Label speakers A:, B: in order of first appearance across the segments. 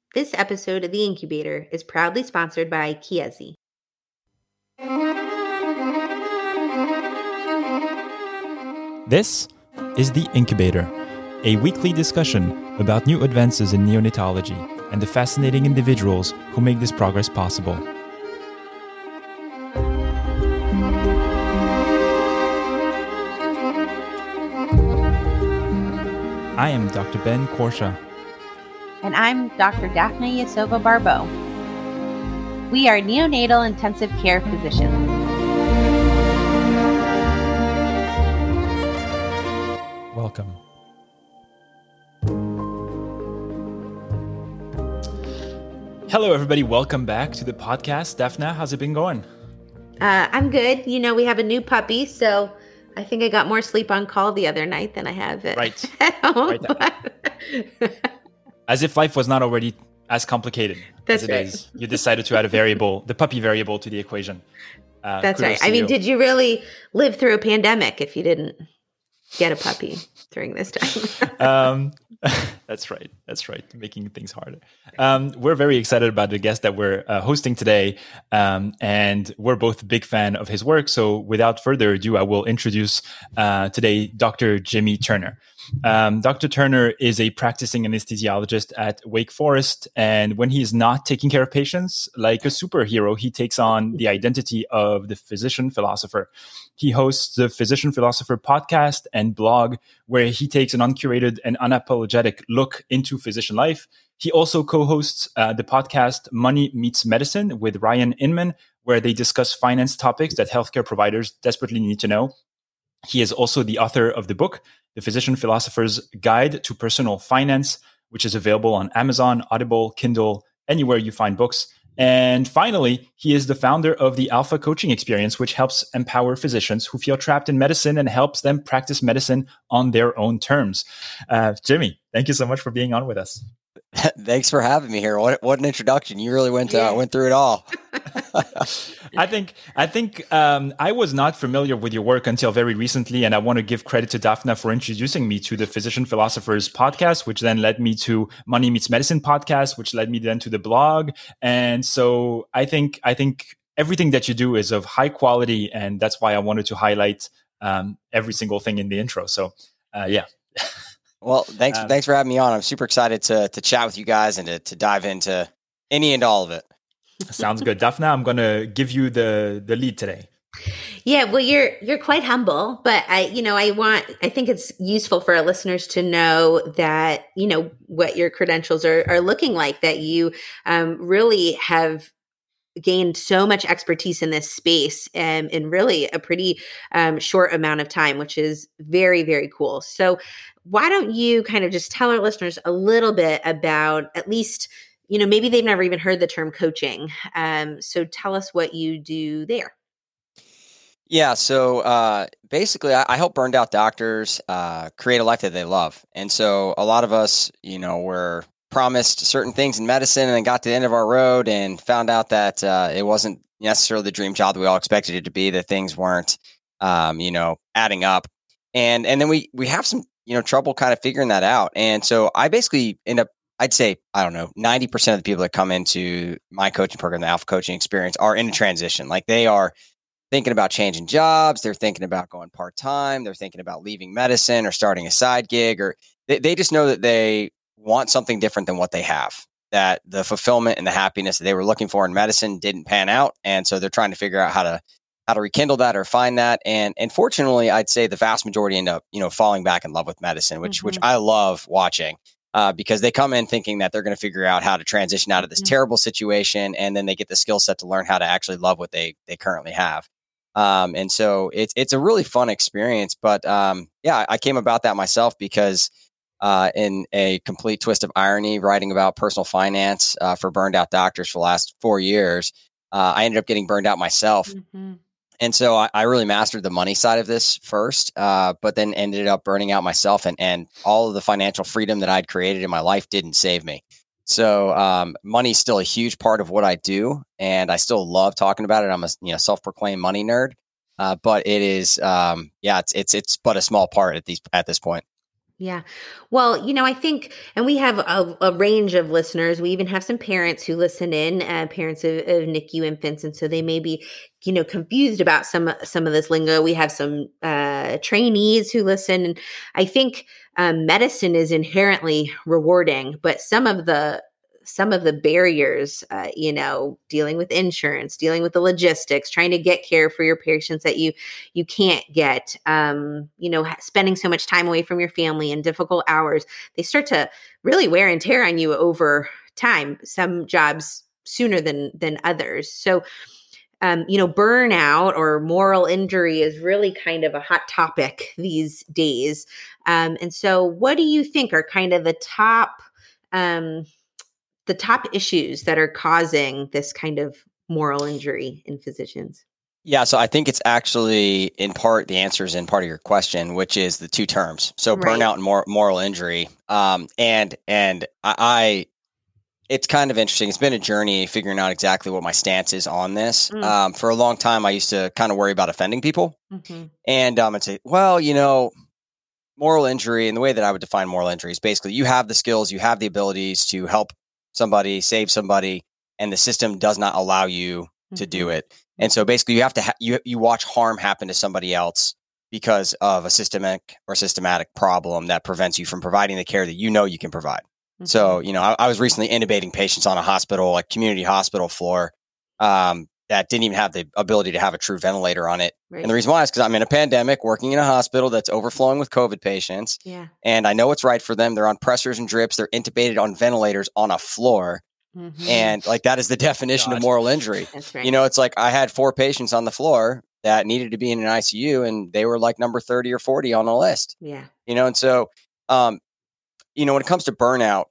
A: This episode of The Incubator is proudly sponsored by Chiesi.
B: This is The Incubator, a weekly discussion about new advances in neonatology and the fascinating individuals who make this progress possible. I am Dr. Ben Korsha.
A: And I'm Dr. Daphne Yasova-Barbeau. We are neonatal intensive care physicians.
B: Welcome. Hello, everybody. Welcome back to the podcast. Daphne, how's it been going?
A: I'm good. You know, we have a new puppy, so I think I got more sleep on call the other night than I have at home.
B: Right. As if life was not already as complicated
A: That's
B: as it
A: right.
B: is. You decided to add a variable, the puppy variable, to the equation.
A: That's right. I mean, did you really live through a pandemic if you didn't get a puppy during this time?
B: That's right. That's right. Making things harder. We're very excited about the guest that we're hosting today. And we're both a big fan of his work. So without further ado, I will introduce today Dr. Jimmy Turner. Dr. Turner is a practicing anesthesiologist at Wake Forest. And when he is not taking care of patients, like a superhero, he takes on the identity of the physician philosopher. He hosts the Physician Philosopher podcast and blog, where he takes an uncurated and unapologetic look into physician life. He also co-hosts the podcast Money Meets Medicine with Ryan Inman, where they discuss finance topics that healthcare providers desperately need to know. He is also the author of the book, The Physician Philosopher's Guide to Personal Finance, which is available on Amazon, Audible, Kindle, anywhere you find books. And finally, he is the founder of the Alpha Coaching Experience, which helps empower physicians who feel trapped in medicine and helps them practice medicine on their own terms. Jimmy, thank you so much for being on with us.
C: Thanks for having me here. What an introduction! You really went through it all.
B: I think I was not familiar with your work until very recently, and I want to give credit to Daphne for introducing me to the Physician Philosophers podcast, which then led me to Money Meets Medicine podcast, which led me then to the blog. And so I think everything that you do is of high quality, and that's why I wanted to highlight every single thing in the intro. So yeah.
C: Well, thanks for having me on. I'm super excited to chat with you guys and to dive into any and all of it.
B: Sounds good. Daphne, I'm going to give you the lead today.
A: Yeah, well, you're quite humble, but I think it's useful for our listeners to know that, you know, what your credentials are looking like, that you really have gained so much expertise in this space in really a pretty short amount of time, which is very, very cool. So why don't you kind of just tell our listeners a little bit about, at least, you know, maybe they've never even heard the term coaching. So tell us what you do there.
C: Yeah. So basically, I help burned out doctors create a life that they love. And so a lot of us, you know, were promised certain things in medicine and then got to the end of our road and found out that it wasn't necessarily the dream job that we all expected it to be, that things weren't, adding up. And then we have some, trouble kind of figuring that out. And so I basically end up, I'd say, 90% of the people that come into my coaching program, the Alpha Coaching Experience, are in a transition. Like, they are thinking about changing jobs. They're thinking about going part-time. They're thinking about leaving medicine or starting a side gig, or they just know that they want something different than what they have, that the fulfillment and the happiness that they were looking for in medicine didn't pan out. And so they're trying to figure out how to rekindle that or find that. And fortunately, I'd say the vast majority end up, falling back in love with medicine, which I love watching, because they come in thinking that they're going to figure out how to transition out of this terrible situation. And then they get the skill set to learn how to actually love what they currently have. And so it's a really fun experience. But I came about that myself because in a complete twist of irony, writing about personal finance for burned out doctors for the last 4 years, I ended up getting burned out myself. And so I really mastered the money side of this first, but then ended up burning out myself, and all of the financial freedom that I'd created in my life didn't save me. So money's still a huge part of what I do, and I still love talking about it. I'm a self-proclaimed money nerd, but it is it's but a small part at this point.
A: Yeah. Well, I think, and we have a range of listeners. We even have some parents who listen in, parents of NICU infants. And so they may be, confused about some of this lingo. We have some trainees who listen. And I think medicine is inherently rewarding, but some of the barriers, dealing with insurance, dealing with the logistics, trying to get care for your patients that you can't get, spending so much time away from your family in difficult hours, they start to really wear and tear on you over time. Some jobs sooner than others. So, burnout or moral injury is really kind of a hot topic these days. And so, what do you think are kind of the top issues that are causing this kind of moral injury in physicians?
C: Yeah, so I think it's actually in part the answer is in part of your question, which is the two terms. So
A: Right.
C: burnout and moral injury. It's kind of interesting. It's been a journey figuring out exactly what my stance is on this. For a long time, I used to kind of worry about offending people, and I'd say, well, moral injury, and the way that I would define moral injury is basically you have the skills, you have the abilities to help somebody, save somebody, and the system does not allow you to do it. And so basically you have to you watch harm happen to somebody else because of a systematic problem that prevents you from providing the care that you can provide. So, I was recently intubating patients on a community hospital floor that didn't even have the ability to have a true ventilator on it. Right. And the reason why is because I'm in a pandemic working in a hospital that's overflowing with COVID patients.
A: Yeah.
C: And I know what's right for them. They're on pressors and drips. They're intubated on ventilators on a floor. And that is the definition of moral injury.
A: That's right.
C: It's like I had 4 patients on the floor that needed to be in an ICU, and they were like number 30 or 40 on the list.
A: Yeah.
C: And so, when it comes to burnout,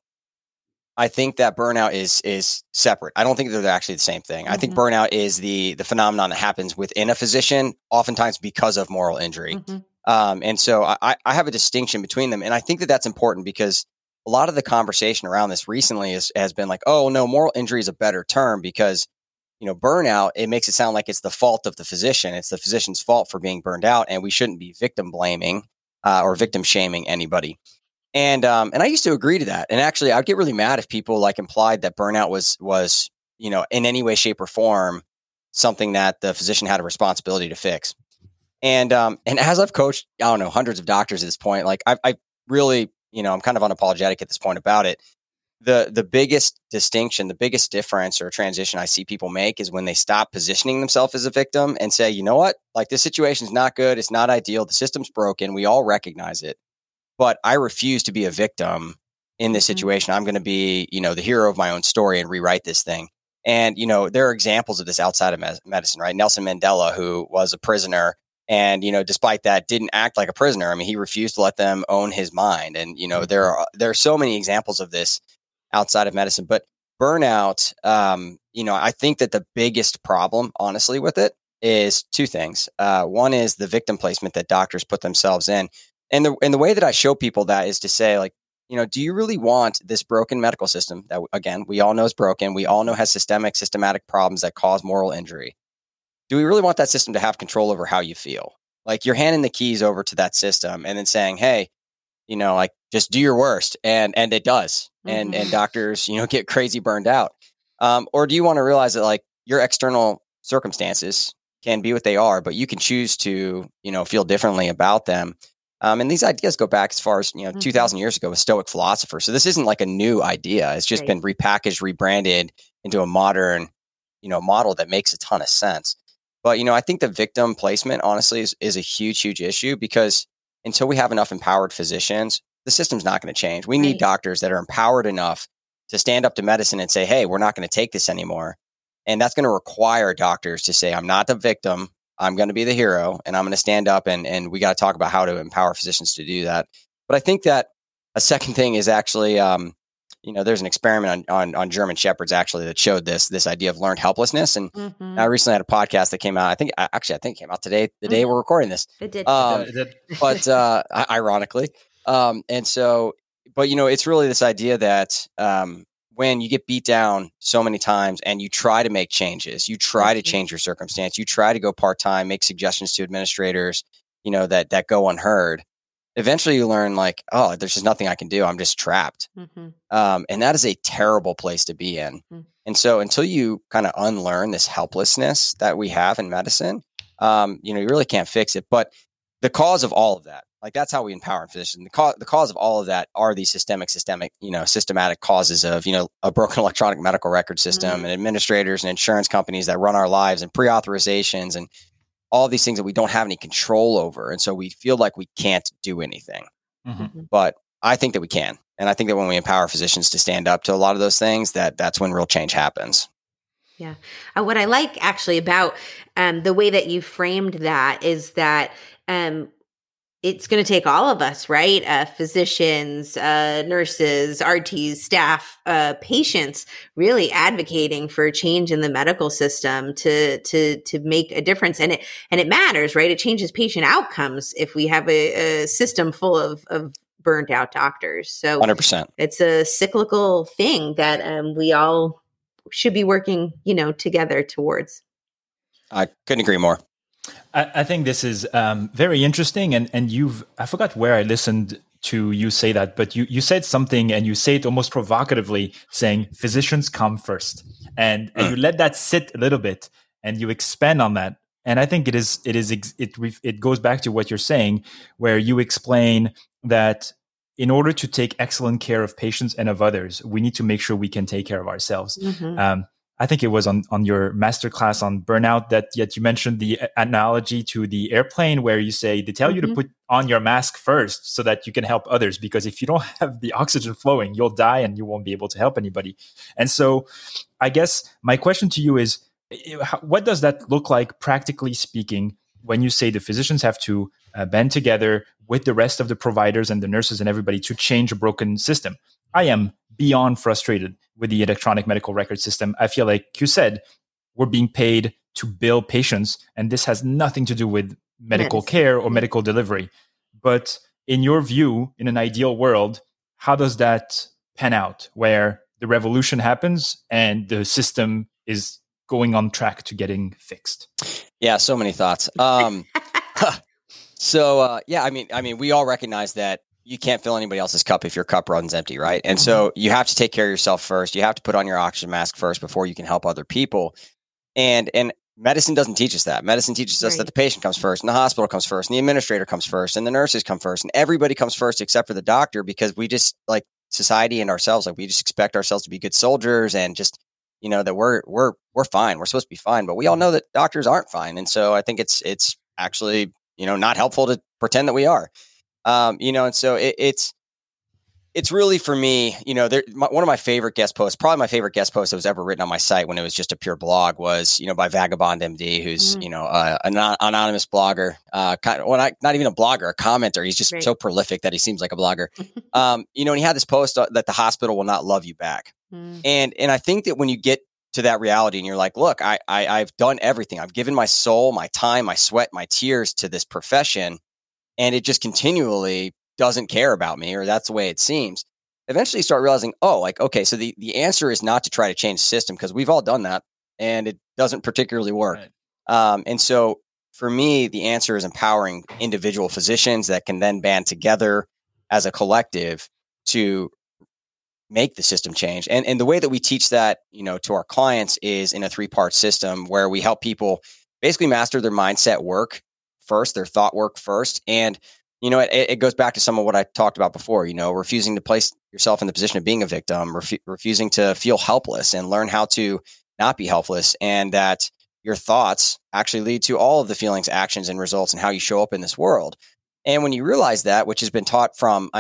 C: I think that burnout is separate. I don't think they're actually the same thing. I think burnout is the phenomenon that happens within a physician, oftentimes because of moral injury. And so I have a distinction between them. And I think that that's important because a lot of the conversation around this recently has been like, oh, no, moral injury is a better term because, burnout, it makes it sound like it's the fault of the physician. It's the physician's fault for being burned out, and we shouldn't be victim blaming or victim shaming anybody. And I used to agree to that. And actually, I'd get really mad if people implied that burnout was in any way, shape, or form something that the physician had a responsibility to fix. And as I've coached, I don't know, hundreds of doctors at this point, I really, I'm kind of unapologetic at this point about it. The biggest distinction, the biggest difference or transition I see people make is when they stop positioning themselves as a victim and say, you know what, this situation is not good. It's not ideal. The system's broken. We all recognize it. But I refuse to be a victim in this situation. I'm going to be, the hero of my own story and rewrite this thing. And, there are examples of this outside of medicine, right? Nelson Mandela, who was a prisoner and, despite that, didn't act like a prisoner. I mean, he refused to let them own his mind. And, there are so many examples of this outside of medicine. But burnout, I think that the biggest problem, honestly, with it is 2 things. One is the victim placement that doctors put themselves in. And the way that I show people that is to say, do you really want this broken medical system that, again, we all know is broken. We all know has systematic problems that cause moral injury. Do we really want that system to have control over how you feel? You're handing the keys over to that system and then saying, hey, just do your worst. And it does. And doctors, get crazy burned out. Or do you want to realize that your external circumstances can be what they are, but you can choose to, feel differently about them. And these ideas go back as far as, 2,000 years ago with Stoic philosophers. So this isn't a new idea. It's just been repackaged, rebranded into a modern, model that makes a ton of sense. But, I think the victim placement, honestly, is a huge, huge issue because until we have enough empowered physicians, the system's not going to change. We need doctors that are empowered enough to stand up to medicine and say, hey, we're not going to take this anymore. And that's going to require doctors to say, I'm not the victim. I'm going to be the hero and I'm going to stand up and we got to talk about how to empower physicians to do that. But I think that a second thing is actually, there's an experiment on German Shepherds actually that showed this idea of learned helplessness. And I recently had a podcast that came out. I think it came out today, the day we're recording this.
A: It did.
C: But ironically. And so, but it's really this idea that, when you get beat down so many times and you try to make changes, you try to change your circumstance, you try to go part-time, make suggestions to administrators, that go unheard, eventually you learn like, oh, there's just nothing I can do. I'm just trapped.
A: Mm-hmm.
C: And that is a terrible place to be in.
A: Mm-hmm.
C: And so until you kind of unlearn this helplessness that we have in medicine, you really can't fix it. But the cause of all of that, like that's how we empower physicians. The cause of all of that are these systematic causes of, a broken electronic medical record system
A: Mm-hmm.
C: and administrators and insurance companies that run our lives and pre-authorizations and all these things that we don't have any control over. And so we feel like we can't do anything.
B: Mm-hmm.
C: But I think that we can. And I think that when we empower physicians to stand up to a lot of those things, that's when real change happens.
A: Yeah. What I like actually about the way that you framed that is that it's going to take all of us, right? Physicians, nurses, RTs, staff, patients, really advocating for change in the medical system to make a difference, and it matters, right? It changes patient outcomes if we have a system full of burnt out doctors. So
C: 100%.
A: It's a cyclical thing that we all should be working, together towards.
C: I couldn't agree more.
B: I think this is very interesting. And I forgot where I listened to you say that, but you said something, and you say it almost provocatively, saying physicians come first. And you let that sit a little bit, and you expand on that. And I think it goes back to what you're saying, where you explain that in order to take excellent care of patients and of others, we need to make sure we can take care of ourselves.
A: Mm-hmm.
B: I think it was on your masterclass on burnout that you mentioned the analogy to the airplane, where you say they tell you to put on your mask first so that you can help others, because if you don't have the oxygen flowing, you'll die and you won't be able to help anybody. And so I guess my question to you is, what does that look like practically speaking when you say the physicians have to band together with the rest of the providers and the nurses and everybody to change a broken system? I am beyond frustrated with the electronic medical record system. I feel like you said, we're being paid to bill patients, and this has nothing to do with medical care or medical delivery. But in your view, in an ideal world, how does that pan out, where the revolution happens and the system is going on track to getting fixed?
C: Yeah, so many thoughts. We all recognize that you can't fill anybody else's cup if your cup runs empty, right? And so you have to take care of yourself first. You have to put on your oxygen mask first before you can help other people. And medicine doesn't teach us that. Medicine teaches us that the patient comes first, and the hospital comes first, and the administrator comes first, and the nurses come first, and everybody comes first except for the doctor, because we just, like society and ourselves, like we just expect ourselves to be good soldiers and just, that we're fine. We're supposed to be fine, but we all know that doctors aren't fine. And so I think it's actually, not helpful to pretend that we are. And so it's really, for me, one of my favorite guest posts, probably my favorite guest post that was ever written on my site when it was just a pure blog, was, by Vagabond MD, who's, an anonymous blogger, not even a blogger, a commenter. He's just so prolific that he seems like a blogger. And he had this post that the hospital will not love you back. And I think that when you get to that reality and you're like, look, I've done everything. I've given my soul, my time, my sweat, my tears to this profession, and it just continually doesn't care about me, or that's the way it seems. Eventually you start realizing, okay, so the answer is not to try to change the system, because we've all done that and it doesn't particularly work. Right. And so for me, the answer is empowering individual physicians that can then band together as a collective to make the system change. And the way that we teach that, to our clients is in a 3-part system, where we help people basically master their mindset work first, their thought work first. And, it goes back to some of what I talked about before, refusing to place yourself in the position of being a victim, refusing to feel helpless, and learn how to not be helpless. And that your thoughts actually lead to all of the feelings, actions, and results, and how you show up in this world. And when you realize that, which has been taught from,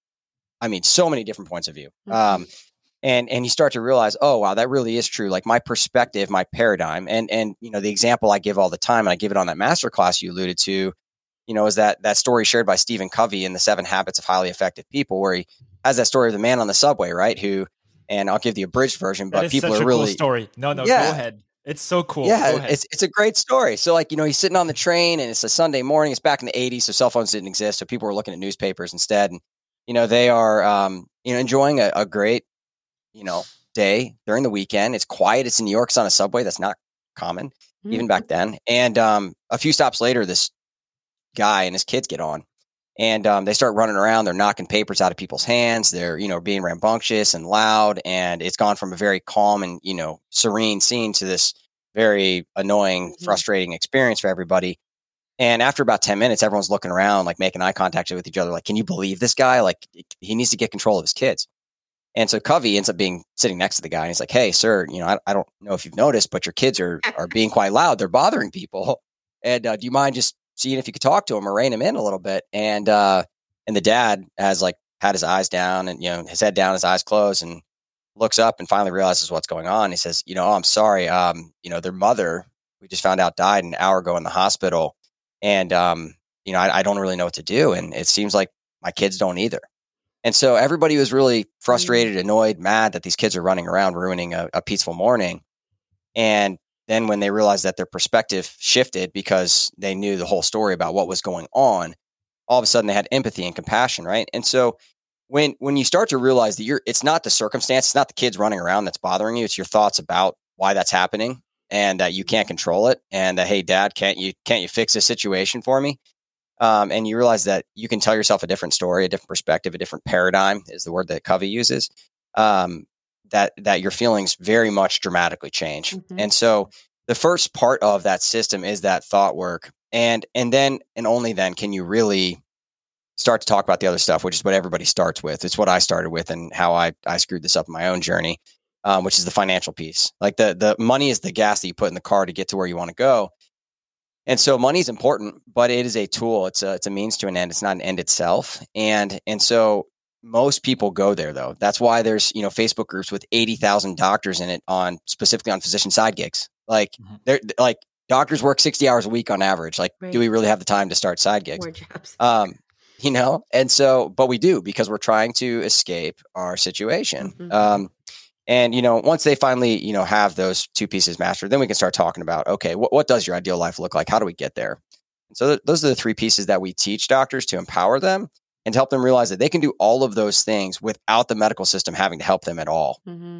C: so many different points of view, and you start to realize, oh, wow, that really is true. Like my perspective, my paradigm, and the example I give all the time, and I give it on that masterclass you alluded to, is that story shared by Stephen Covey in the 7 Habits of Highly Effective People, where he has that story of the man on the subway, right? And I'll give the abridged version, but people are really
B: cool story. No, go ahead. It's so cool.
C: Yeah, it's a great story. So he's sitting on the train, and it's a Sunday morning. It's back in the 80s, so cell phones didn't exist. So people were looking at newspapers instead. And, they are, enjoying a great, day during the weekend. It's quiet. It's in New York. It's on a subway. That's not common even back then. And a few stops later, this guy and his kids get on, And they start running around. They're knocking papers out of people's hands. They're, being rambunctious and loud. And it's gone from a very calm and, serene scene to this very annoying, frustrating experience for everybody. And after about 10 minutes, everyone's looking around, like making eye contact with each other. Like, can you believe this guy? Like, he needs to get control of his kids. And so Covey ends up sitting next to the guy. And he's like, hey, sir, I don't know if you've noticed, but your kids are being quite loud. They're bothering people. And do you mind just seeing if you could talk to him or rein him in a little bit? And the dad has had his eyes down and, his head down, his eyes closed, and looks up and finally realizes what's going on. He says, oh, I'm sorry. Their mother, we just found out, died an hour ago in the hospital. And, I don't really know what to do. And it seems like my kids don't either. And so everybody was really frustrated, annoyed, mad that these kids are running around ruining a peaceful morning. And then when they realized that their perspective shifted because they knew the whole story about what was going on, all of a sudden they had empathy and compassion, right? And so when you start to realize that it's not the circumstance, it's not the kids running around that's bothering you, it's your thoughts about why that's happening and that you can't control it, and that, hey, Dad, can't you fix this situation for me? And you realize that you can tell yourself a different story, a different perspective, a different paradigm is the word that Covey uses. That your feelings very much dramatically change. Mm-hmm. And so the first part of that system is that thought work. And then, and only then, can you really start to talk about the other stuff, which is what everybody starts with. It's what I started with and how I screwed this up in my own journey, which is the financial piece. Like the money is the gas that you put in the car to get to where you want to go. And so money is important, but it is a tool. It's a means to an end. It's not an end itself. And so most people go there, though. That's why there's, Facebook groups with 80,000 doctors in it specifically on physician side gigs. Like they're like doctors work 60 hours a week on average. Like, right. Do we really have the time to start side gigs?
A: More jobs.
C: And so, but we do, because we're trying to escape our situation. Mm-hmm. And, once they finally, have those two pieces mastered, then we can start talking about, okay, what does your ideal life look like? How do we get there? And so those are the three pieces that we teach doctors to empower them and to help them realize that they can do all of those things without the medical system having to help them at all. Mm-hmm.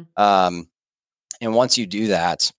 C: And once you do that,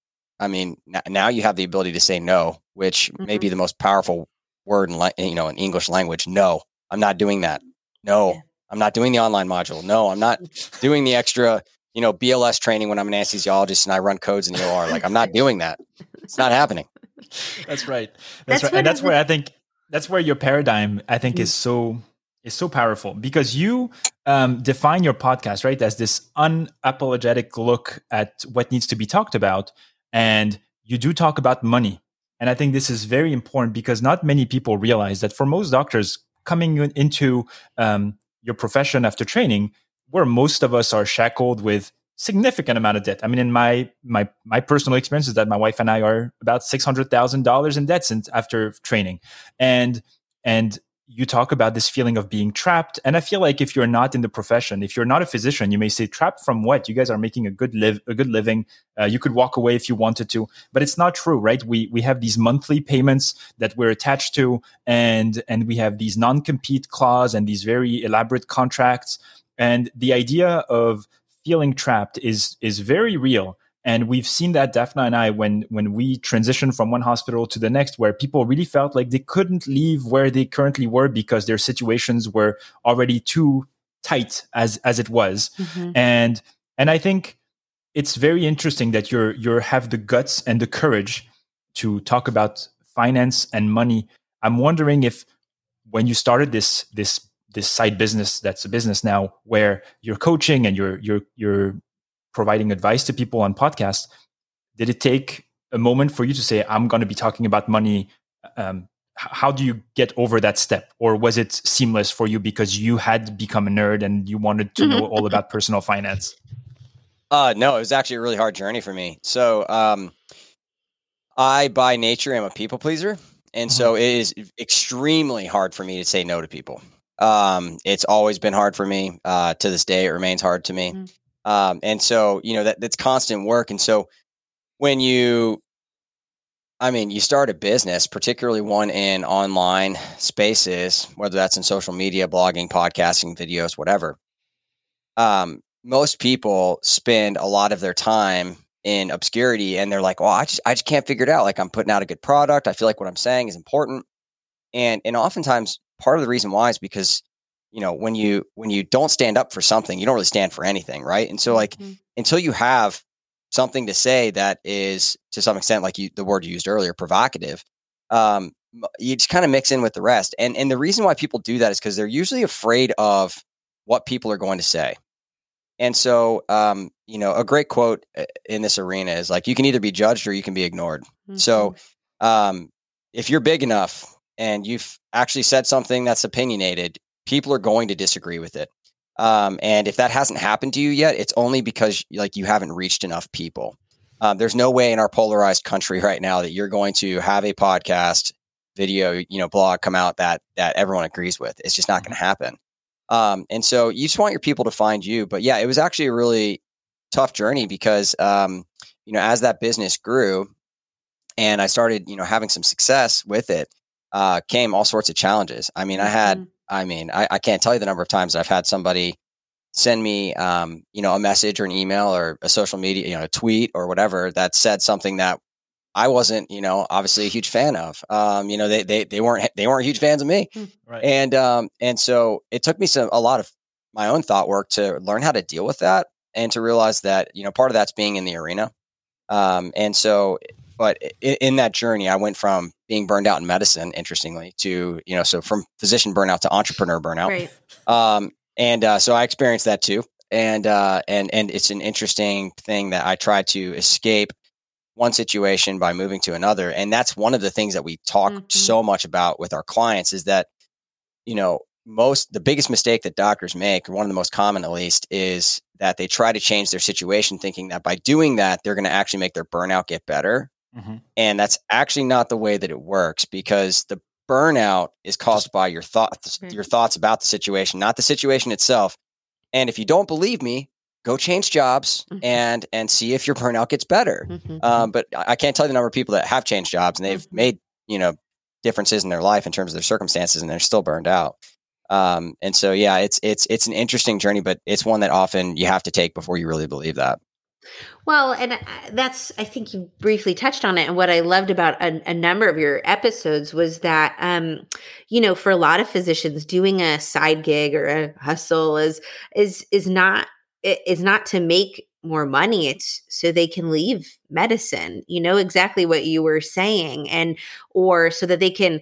C: now you have the ability to say no, which may be the most powerful word in English language. No, I'm not doing that. No, I'm not doing the online module. No, I'm not doing the extra BLS training when I'm an anesthesiologist and I run codes in the OR. Like, I'm not doing that. It's not happening.
B: That's right. That's right. And that's where I think your paradigm, I think, is so powerful, because you define your podcast, right, as this unapologetic look at what needs to be talked about. And you do talk about money. And I think this is very important, because not many people realize that for most doctors coming into your profession after training, where most of us are shackled with significant amount of debt. In my personal experience is that my wife and I are about $600,000 in debt since after training. And you talk about this feeling of being trapped. And I feel like if you're not in the profession, if you're not a physician, you may say, trapped from what? You guys are making a good living. You could walk away if you wanted to, but it's not true, right? We have these monthly payments that we're attached to, and we have these non-compete clause and these very elaborate contracts. And the idea of feeling trapped is very real. And we've seen that, Daphna and I, when we transitioned from one hospital to the next, where people really felt like they couldn't leave where they currently were because their situations were already too tight as it was. Mm-hmm. And I think it's very interesting that you have the guts and the courage to talk about finance and money. I'm wondering if, when you started this side business that's a business now, where you're coaching and you're providing advice to people on podcasts, did it take a moment for you to say, I'm going to be talking about money? How do you get over that step? Or was it seamless for you because you had become a nerd and you wanted to know all about personal finance?
C: No, it was actually a really hard journey for me. So I, by nature, am a people pleaser. And so it is extremely hard for me to say no to people. It's always been hard for me. To this day, it remains hard to me. And so, that's constant work. And so when you start a business, particularly one in online spaces, whether that's in social media, blogging, podcasting, videos, whatever, most people spend a lot of their time in obscurity, and they're like, well, I just can't figure it out. Like, I'm putting out a good product. I feel like what I'm saying is important. And oftentimes part of the reason why is because, when you don't stand up for something, you don't really stand for anything. Right. And so like, until you have something to say that is to some extent, like the word you used earlier, provocative, you just kind of mix in with the rest. And the reason why people do that is because they're usually afraid of what people are going to say. And so, a great quote in this arena is like, you can either be judged or you can be ignored. So, if you're big enough and you've actually said something that's opinionated, people are going to disagree with it. And if that hasn't happened to you yet, it's only because like you haven't reached enough people. There's no way in our polarized country right now that you're going to have a podcast, video, blog come out that everyone agrees with. It's just not going to happen. And so you just want your people to find you. But yeah, it was actually a really tough journey because, as that business grew and I started, having some success with it, came all sorts of challenges. I mean, I can't tell you the number of times I've had somebody send me, a message or an email or a social media, a tweet or whatever that said something that I wasn't, obviously a huge fan of. They weren't huge fans of me.
B: Right.
C: And so it took me a lot of my own thought work to learn how to deal with that and to realize that, part of that's being in the arena. But in that journey, I went from being burned out in medicine, interestingly, to, so from physician burnout to entrepreneur burnout. Right. So I experienced that too. And it's an interesting thing that I try to escape one situation by moving to another. And that's one of the things that we talk so much about with our clients is that, the biggest mistake that doctors make, or one of the most common at least, is that they try to change their situation thinking that by doing that, they're going to actually make their burnout get better. And that's actually not the way that it works, because the burnout is caused by your thoughts about the situation, not the situation itself. And if you don't believe me, go change jobs and see if your burnout gets better. But I can't tell you the number of people that have changed jobs and they've made, differences in their life in terms of their circumstances and they're still burned out. And so, yeah, it's an interesting journey, but it's one that often you have to take before you really believe that.
A: Well, and I think you briefly touched on it. And what I loved about a number of your episodes was that, for a lot of physicians, doing a side gig or a hustle is not to make more money. It's so they can leave medicine, exactly what you were saying, or so that they can,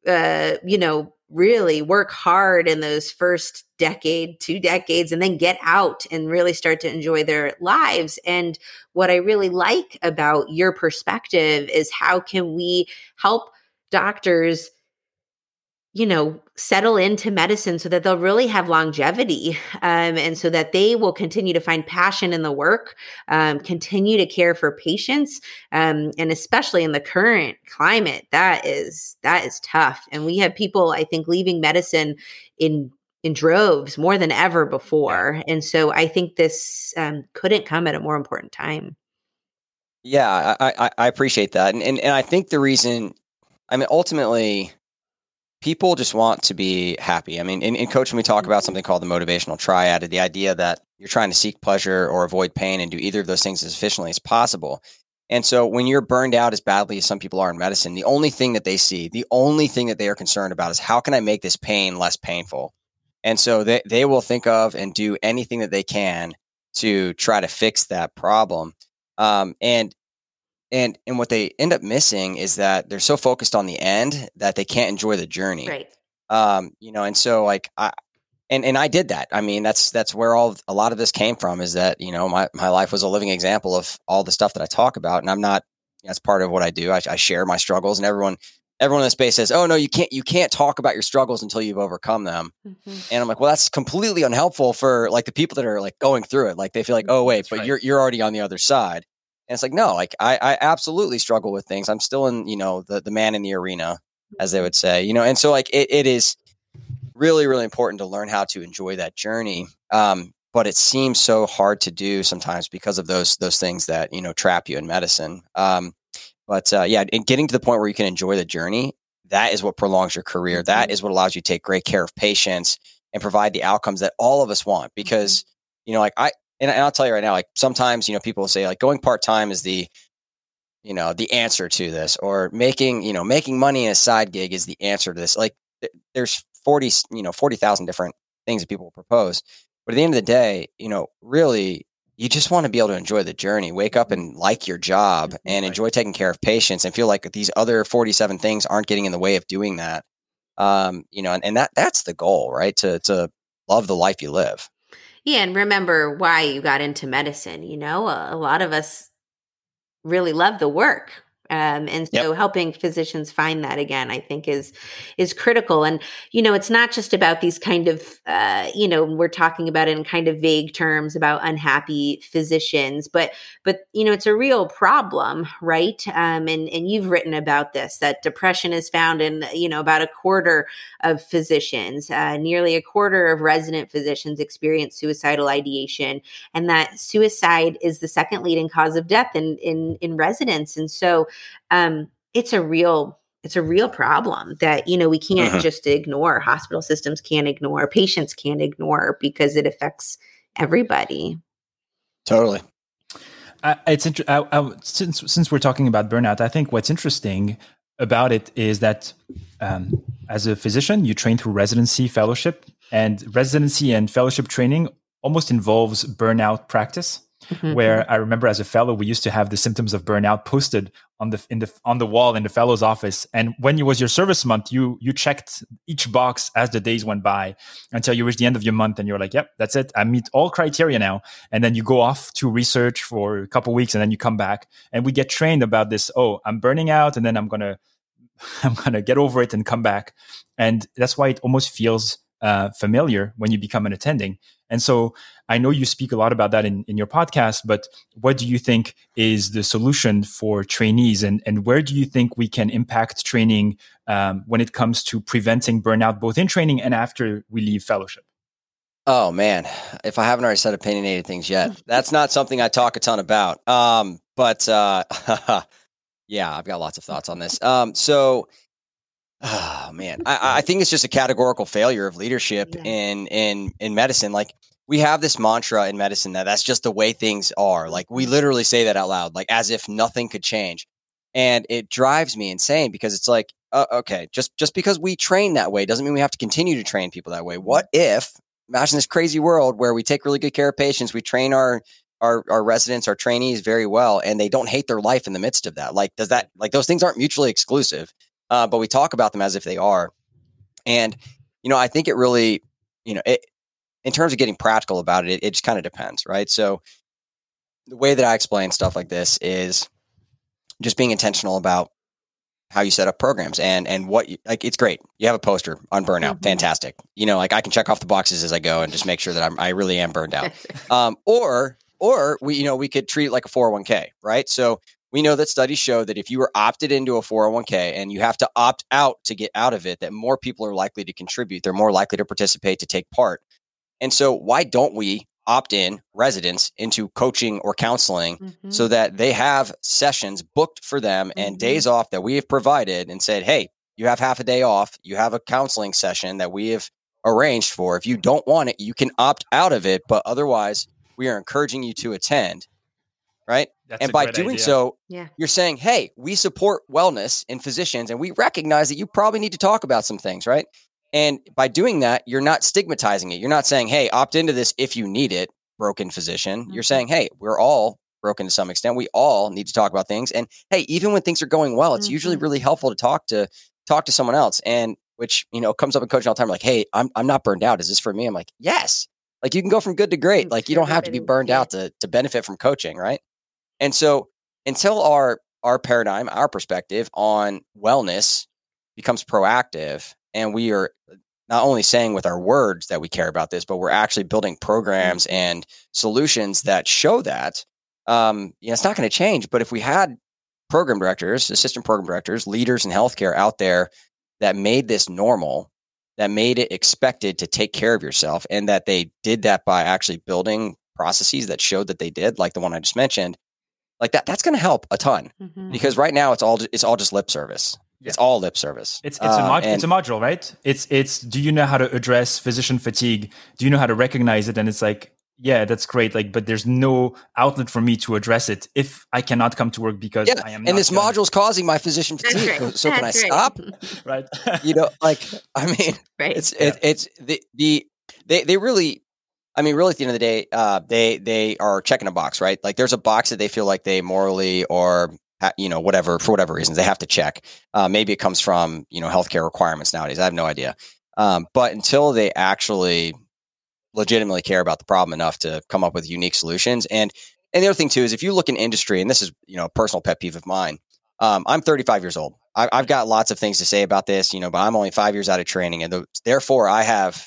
A: really work hard in those first decade, 2 decades, and then get out and really start to enjoy their lives. And what I really like about your perspective is how can we help doctors, settle into medicine so that they'll really have longevity, and so that they will continue to find passion in the work, continue to care for patients, and especially in the current climate, that is tough. And we have people, I think, leaving medicine in droves more than ever before. And so I think this couldn't come at a more important time.
C: Yeah, I appreciate that. And I think the reason, ultimately, people just want to be happy. In coaching, we talk about something called the motivational triad, the idea that you're trying to seek pleasure or avoid pain and do either of those things as efficiently as possible. And so when you're burned out as badly as some people are in medicine, the only thing that they see, the only thing that they are concerned about is how can I make this pain less painful? And so they will think of and do anything that they can to try to fix that problem. And what they end up missing is that they're so focused on the end that they can't enjoy the journey.
A: Right.
C: And so like I did that. That's where a lot of this came from, is that, my life was a living example of all the stuff that I talk about. And I'm not, that's part of what I do. I share my struggles, and everyone in the space says, oh no, you can't talk about your struggles until you've overcome them. And I'm like, well, that's completely unhelpful for like the people that are like going through it. Like they feel like, oh wait, but you're already on the other side. And it's like, no, like I absolutely struggle with things. I'm still in, the man in the arena, as they would say, and so like it is really, really important to learn how to enjoy that journey. But it seems so hard to do sometimes because of those things that, trap you in medicine. But and getting to the point where you can enjoy the journey, that is what prolongs your career. That is what allows you to take great care of patients and provide the outcomes that all of us want. Because, and I'll tell you right now, like sometimes, people will say like going part-time is the answer to this, or making money in a side gig is the answer to this. Like there's 40,000 different things that people will propose. But at the end of the day, really, you just want to be able to enjoy the journey, wake up and like your job and enjoy taking care of patients and feel like these other 47 things aren't getting in the way of doing that. And that's the goal, right? To love the life you live.
A: Yeah. And remember why you got into medicine. A lot of us really love the work. And so helping physicians find that again, I think is critical. And, it's not just about these kind of, we're talking about it in kind of vague terms about unhappy physicians, but, it's a real problem, right? And you've written about this, that depression is found in, about a quarter of physicians, nearly a quarter of resident physicians experience suicidal ideation, and that suicide is the second leading cause of death in residents. And so, it's a real problem that, we can't just ignore. Hospital systems can't ignore, patients can't ignore, because it affects everybody.
C: Totally.
B: Since we're talking about burnout, I think what's interesting about it is that as a physician, you train through residency, fellowship, and residency and fellowship training almost involves burnout practice. Mm-hmm. Where I remember as a fellow, we used to have the symptoms of burnout posted on the wall in the fellow's office. And when it was your service month, you checked each box as the days went by until you reached the end of your month, and you're like, "Yep, that's it. I meet all criteria now." And then you go off to research for a couple of weeks, and then you come back, and we get trained about this. Oh, I'm burning out, and then I'm gonna get over it and come back. And that's why it almost feels familiar when you become an attending. And so I know you speak a lot about that in your podcast, but what do you think is the solution for trainees, and where do you think we can impact training when it comes to preventing burnout, both in training and after we leave fellowship?
C: Oh man, if I haven't already said opinionated things yet, that's not something I talk a ton about. But yeah, I've got lots of thoughts on this. Oh man, I think it's just a categorical failure of leadership in medicine. Like, we have this mantra in medicine that's just the way things are. Like, we literally say that out loud, like as if nothing could change. And it drives me insane, because it's like, okay, just because we train that way doesn't mean we have to continue to train people that way. What if, imagine this crazy world where we take really good care of patients, we train our residents, our trainees very well, and they don't hate their life in the midst of that. Like, those things aren't mutually exclusive. But we talk about them as if they are. And, I think it really, in terms of getting practical about it, it just kind of depends, right? So the way that I explain stuff like this is just being intentional about how you set up programs and what it's great. You have a poster on burnout. Mm-hmm. Fantastic. I can check off the boxes as I go and just make sure that I really am burned out. Or we could treat it like a 401k, right? So we know that studies show that if you are opted into a 401k and you have to opt out to get out of it, that more people are likely to contribute. They're more likely to participate, to take part. And so why don't we opt in residents into coaching or counseling so that they have sessions booked for them and days off that we have provided and said, hey, you have half a day off. You have a counseling session that we have arranged for. If you don't want it, you can opt out of it. But otherwise, we are encouraging you to attend. Right. And by doing so, you're saying, hey, we support wellness in physicians, and we recognize that you probably need to talk about some things. Right. And by doing that, you're not stigmatizing it. You're not saying, hey, opt into this if you need it, broken physician. You're saying, hey, we're all broken to some extent. We all need to talk about things. And hey, even when things are going well, it's usually really helpful to talk to someone else. And which, comes up in coaching all the time. Like, hey, I'm not burned out. Is this for me? I'm like, yes. Like, you can go from good to great. Like, you don't have to be burned out to benefit from coaching. Right. And so until our paradigm, our perspective on wellness becomes proactive, and we are not only saying with our words that we care about this, but we're actually building programs and solutions that show that, it's not going to change. But if we had program directors, assistant program directors, leaders in healthcare out there that made this normal, that made it expected to take care of yourself, and that they did that by actually building processes that showed that they did, like the one I just mentioned, like that's going to help a ton, because right now it's all just lip service. Yeah. It's all lip service.
B: It's a module, right? It's do you know how to address physician fatigue? Do you know how to recognize it? And it's like, yeah, that's great. Like, but there's no outlet for me to address it if I cannot come to work because I am.
C: And this module is causing my physician fatigue.
A: Right.
C: So can I stop?
B: Right.
C: I mean,
A: right.
C: it's they really. I mean, really, at the end of the day, they are checking a box, right? Like, there's a box that they feel like they morally or whatever, for whatever reasons they have to check. Maybe it comes from healthcare requirements nowadays. I have no idea. But until they actually legitimately care about the problem enough to come up with unique solutions, and the other thing too is if you look in industry, and this is a personal pet peeve of mine. I'm 35 years old. I've got lots of things to say about this, but I'm only 5 years out of training, and therefore I have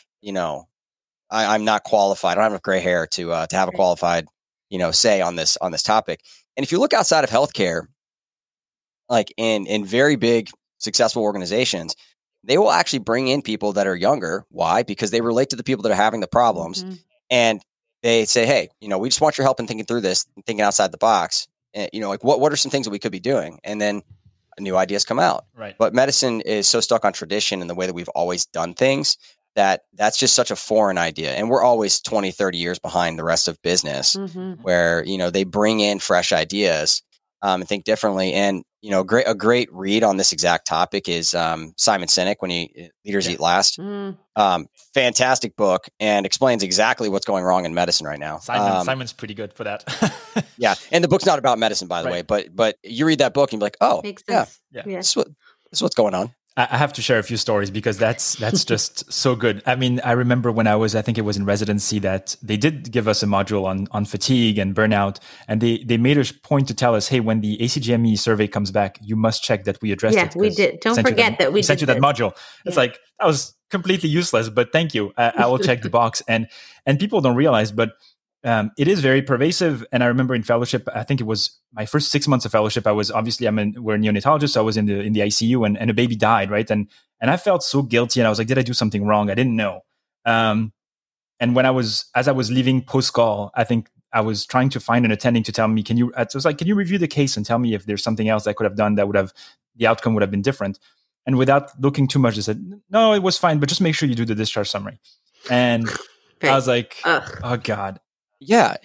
C: I'm not qualified. I don't have enough gray hair to have a qualified, say on this topic. And if you look outside of healthcare, like in very big successful organizations, they will actually bring in people that are younger. Why? Because they relate to the people that are having the problems, and they say, "Hey, we just want your help in thinking through this, and thinking outside the box. And, like what are some things that we could be doing?" And then new ideas come out.
B: Right.
C: But medicine is so stuck on tradition and the way that we've always done things that's just such a foreign idea. And we're always 20, 30 years behind the rest of business where, they bring in fresh ideas and think differently. And, a great read on this exact topic is Simon Sinek, when Leaders Eat Last. Fantastic book, and explains exactly what's going wrong in medicine right now.
B: Simon's pretty good for that.
C: Yeah. And the book's not about medicine, by the way, but you read that book and you're like, oh,
A: makes sense.
C: Yeah. This is what's going on.
B: I have to share a few stories because that's just so good. I mean, I remember when I think it was in residency, that they did give us a module on fatigue and burnout. And they made a point to tell us, hey, when the ACGME survey comes back, you must check that we addressed it.
A: Yeah, we did. Don't forget that we
B: sent you that module. It's like, that was completely useless, but thank you. I will check the box. And people don't realize, but it is very pervasive. And I remember in fellowship, I think it was my first 6 months of fellowship. we're neonatologists. So I was in the ICU, and a baby died. Right. And I felt so guilty, and I was like, did I do something wrong? I didn't know. And as I was leaving post call, I think I was trying to find an attending to tell me, can you review the case and tell me if there's something else I could have done that the outcome would have been different. And without looking too much, they said, no, it was fine, but just make sure you do the discharge summary. And I was like, oh God.
C: Yeah,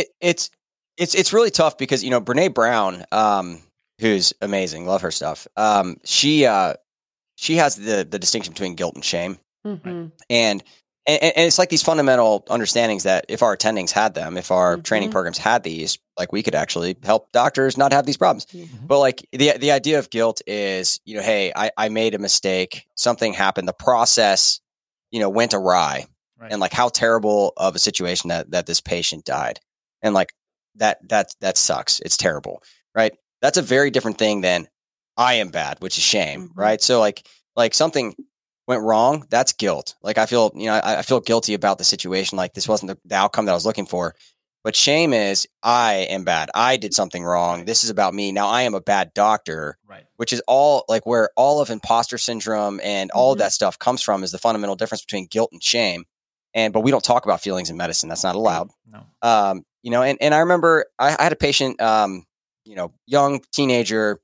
C: it's really tough because Brene Brown, who's amazing, love her stuff. She has the distinction between guilt and shame, and it's like these fundamental understandings that if our attendings had them, if our training programs had these, like we could actually help doctors not have these problems. But like the idea of guilt is, hey, I made a mistake, something happened, the process, went awry. Right. And like how terrible of a situation that this patient died. And like that sucks. It's terrible. Right. That's a very different thing than I am bad, which is shame. Right. So like something went wrong. That's guilt. Like I feel, I feel guilty about the situation. Like this wasn't the outcome that I was looking for. But shame is I am bad. I did something wrong. This is about me. Now I am a bad doctor, right? Which is all like where all of imposter syndrome and all of that stuff comes from, is the fundamental difference between guilt and shame. But we don't talk about feelings in medicine. That's not allowed. No. And I remember I had a patient, young teenager,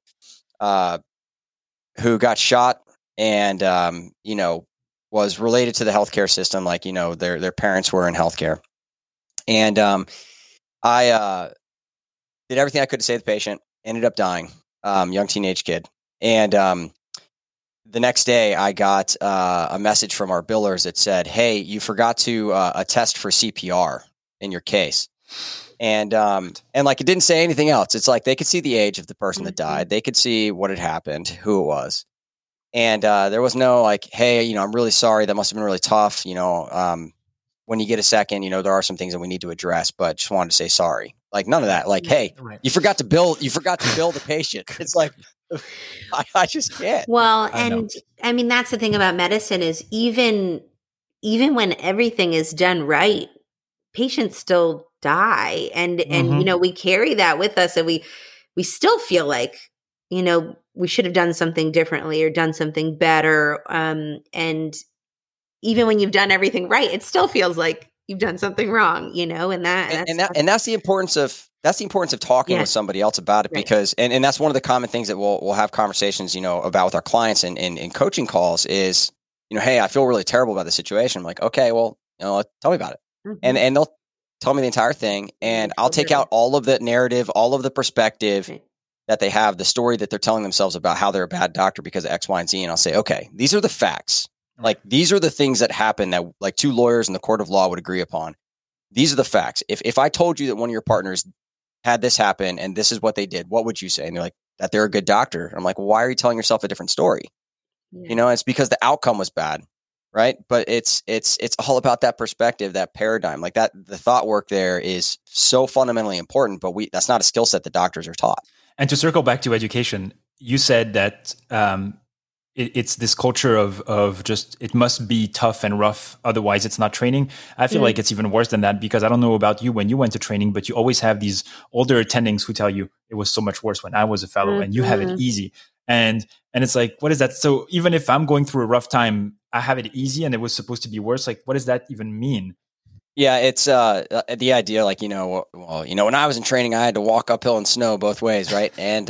C: who got shot and, was related to the healthcare system. Like, their parents were in healthcare. And, I, did everything I could to save the patient, ended up dying, young teenage kid. And, the next day, I got a message from our billers that said, "Hey, you forgot to attest for CPR in your case," and like it didn't say anything else. It's like they could see the age of the person that died, they could see what had happened, who it was, and there was no like, "Hey, I'm really sorry. That must have been really tough. When you get a second, there are some things that we need to address, but just wanted to say sorry." Like none of that. Like, hey, you forgot to bill the patient. It's like. I just can't.
A: Well, and I mean, that's the thing about medicine is even when everything is done right, patients still die. And we carry that with us, and we still feel like, we should have done something differently or done something better. And even when you've done everything right, it still feels like you've done something wrong, and
C: that's the importance of talking with somebody else about it, because and that's one of the common things that we'll have conversations, about with our clients and in coaching calls is, hey, I feel really terrible about the situation. I'm like, okay, well, tell me about it. And they'll tell me the entire thing, and I'll take out all of the narrative, all of the perspective that they have, the story that they're telling themselves about how they're a bad doctor because of X, Y, and Z. And I'll say, okay, these are the facts. Like, these are the things that happen that like two lawyers in the court of law would agree upon. These are the facts. If I told you that one of your partners had this happen and this is what they did, what would you say? And they're like, that they're a good doctor. And I'm like, well, why are you telling yourself a different story? Yeah. It's because the outcome was bad. Right. But it's all about that perspective, that paradigm, like that. The thought work there is so fundamentally important, but that's not a skill set that doctors are taught.
B: And to circle back to education, you said that it's this culture of just, it must be tough and rough. Otherwise it's not training. I feel like it's even worse than that, because I don't know about you when you went to training, but you always have these older attendings who tell you it was so much worse when I was a fellow and you have it easy. And it's like, what is that? So even if I'm going through a rough time, I have it easy and it was supposed to be worse. Like, what does that even mean?
C: Yeah, it's the idea, like, when I was in training, I had to walk uphill in snow both ways, right? And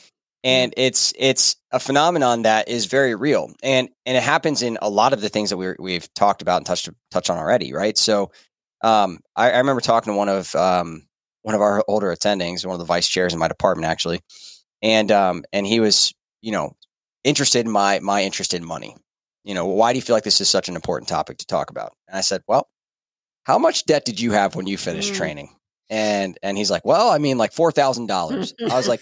C: it's a phenomenon that is very real, and it happens in a lot of the things that we've talked about and touched on already, right? So, I remember talking to one of our older attendings, one of the vice chairs in my department, actually, and he was, interested in my interest in money. Why do you feel like this is such an important topic to talk about? And I said, well, how much debt did you have when you finished training? And he's like, well, I mean, like $4,000. I was like,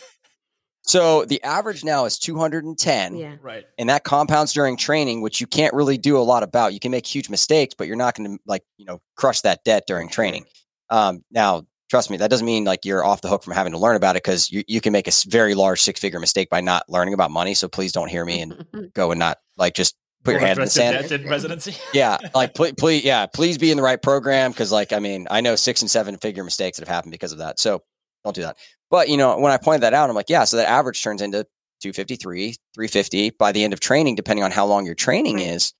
C: so the average now is 210.
A: Yeah.
B: Right.
C: And that compounds during training, which you can't really do a lot about. You can make huge mistakes, but you're not going to crush that debt during training. Now, trust me, that doesn't mean like you're off the hook from having to learn about it, because you can make a very large 6-figure mistake by not learning about money. So please don't hear me and go and not just put your hand in the sand.
B: In residency.
C: Yeah. Please be in the right program. Cause I know 6 and 7-figure mistakes that have happened because of that. So don't do that. But when I pointed that out, I'm like, yeah, so that average turns into 253, 350 by the end of training, depending on how long your training is.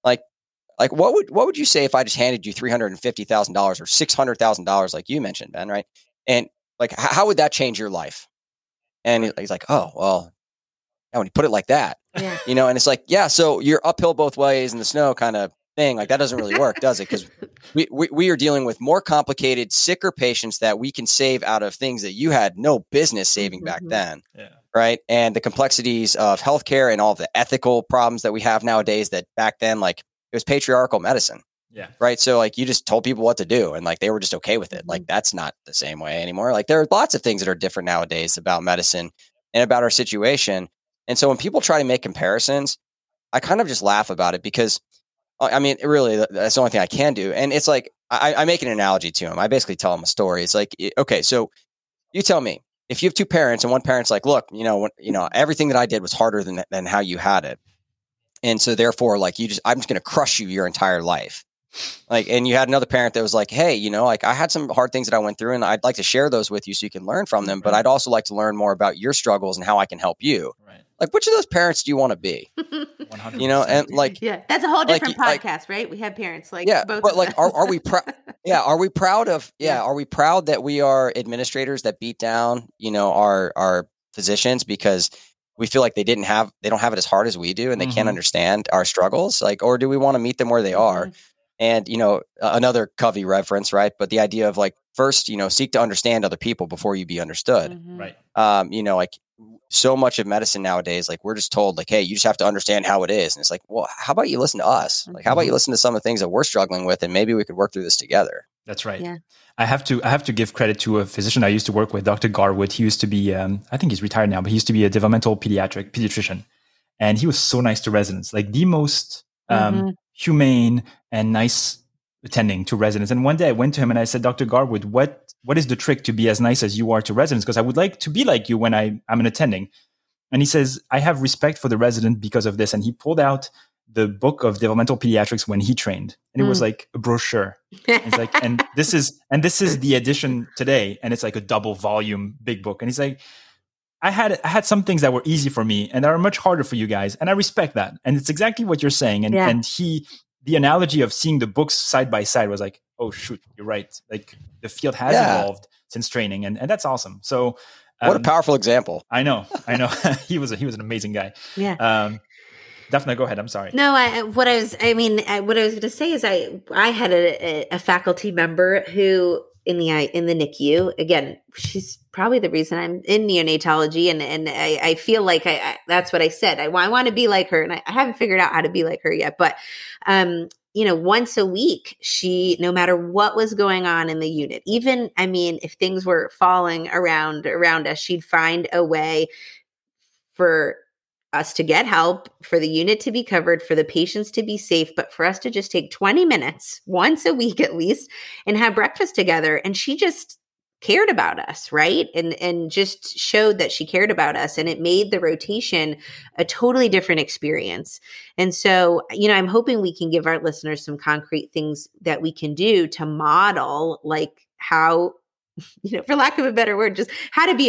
C: Like what would you say if I just handed you $350,000 or $600,000, like you mentioned, Ben, right? And like, how would that change your life? And he's like, oh, well, when you put it like that,
A: yeah.
C: And it's like, yeah, so you're uphill both ways in the snow kind of thing. Like, that doesn't really work, does it? Because we are dealing with more complicated, sicker patients that we can save out of things that you had no business saving back then.
B: Yeah.
C: Right. And the complexities of healthcare and all of the ethical problems that we have nowadays that back then, like, it was patriarchal medicine.
B: Yeah.
C: Right. So like, you just told people what to do and like, they were just okay with it. Like, that's not the same way anymore. Like, there are lots of things that are different nowadays about medicine and about our situation. And so when people try to make comparisons, I kind of just laugh about it, because really, that's the only thing I can do. And it's like, I make an analogy to him. I basically tell him a story. It's like, okay, so you tell me, if you have two parents and one parent's like, look, everything that I did was harder than how you had it. And so therefore, like, I'm just going to crush you your entire life. Like, and you had another parent that was like, hey, like, I had some hard things that I went through and I'd like to share those with you so you can learn from them. But I'd also like to learn more about your struggles and how I can help you. Right. Like, which of those parents do you want to be?
B: 100%.
C: And like,
A: yeah, that's a whole different podcast, right? We have parents like, both
C: but like, are we proud? Yeah. Are we proud of, are we proud that we are administrators that beat down, our physicians because we feel like they don't have it as hard as we do and they can't understand our struggles? Like, or do we want to meet them where they are? And, another Covey reference, right? But the idea of like, first, seek to understand other people before you be understood.
B: Right.
C: Like, so much of medicine nowadays, like, we're just told like, hey, you just have to understand how it is. And it's like, well, how about you listen to us? Like, how about you listen to some of the things that we're struggling with and maybe we could work through this together.
B: That's right.
A: Yeah.
B: I have to give credit to a physician I used to work with, Dr. Garwood. He used to be, I think he's retired now, but he used to be a developmental pediatrician. And he was so nice to residents, like the most humane and nice attending to residents. And one day I went to him and I said, Dr. Garwood, what is the trick to be as nice as you are to residents? Because I would like to be like you when I'm an attending. And he says, I have respect for the resident because of this. And he pulled out the book of developmental pediatrics when he trained. And it was like a brochure. He's like, and this is the edition today. And it's like a double volume, big book. And he's like, I had some things that were easy for me and that are much harder for you guys. And I respect that. And it's exactly what you're saying. And the analogy of seeing the books side by side was like, oh shoot, you're right. Like, the field has evolved since training, and that's awesome. So
C: what a powerful example.
B: I know. he was an amazing guy.
A: Yeah.
B: Daphna, go ahead. I'm sorry.
A: No, what I was going to say is I had a faculty member who in the NICU. Again, she's probably the reason I'm in neonatology, and I feel like that's what I said. I want to be like her, and I haven't figured out how to be like her yet. But once a week, she, no matter what was going on in the unit, even if things were falling around us, she'd find a way for us to get help, for the unit to be covered, for the patients to be safe, but for us to just take 20 minutes once a week at least and have breakfast together. And she just cared about us, right? And just showed that she cared about us. And it made the rotation a totally different experience. And so, I'm hoping we can give our listeners some concrete things that we can do to model, like how, for lack of a better word, just how to be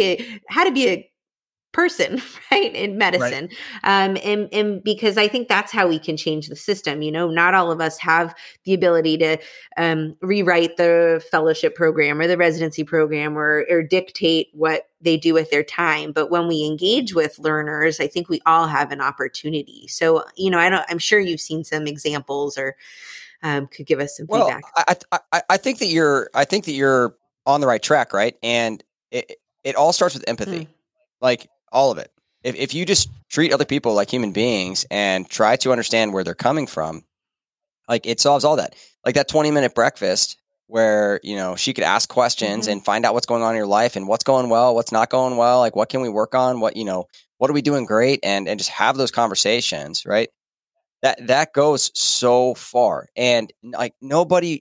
A: a person, right, in medicine. Right. And because I think that's how we can change the system. Not all of us have the ability to rewrite the fellowship program or the residency program or dictate what they do with their time. But when we engage with learners, I think we all have an opportunity. So, I'm sure you've seen some examples or could give us some feedback.
C: I think that you're on the right track, right? And it all starts with empathy. Like, all of it. If you just treat other people like human beings and try to understand where they're coming from, like, it solves all that. Like that 20-minute breakfast where, she could ask questions and find out what's going on in your life and what's going well, what's not going well, like what can we work on, what are we doing great, and just have those conversations, right? That goes so far. And like nobody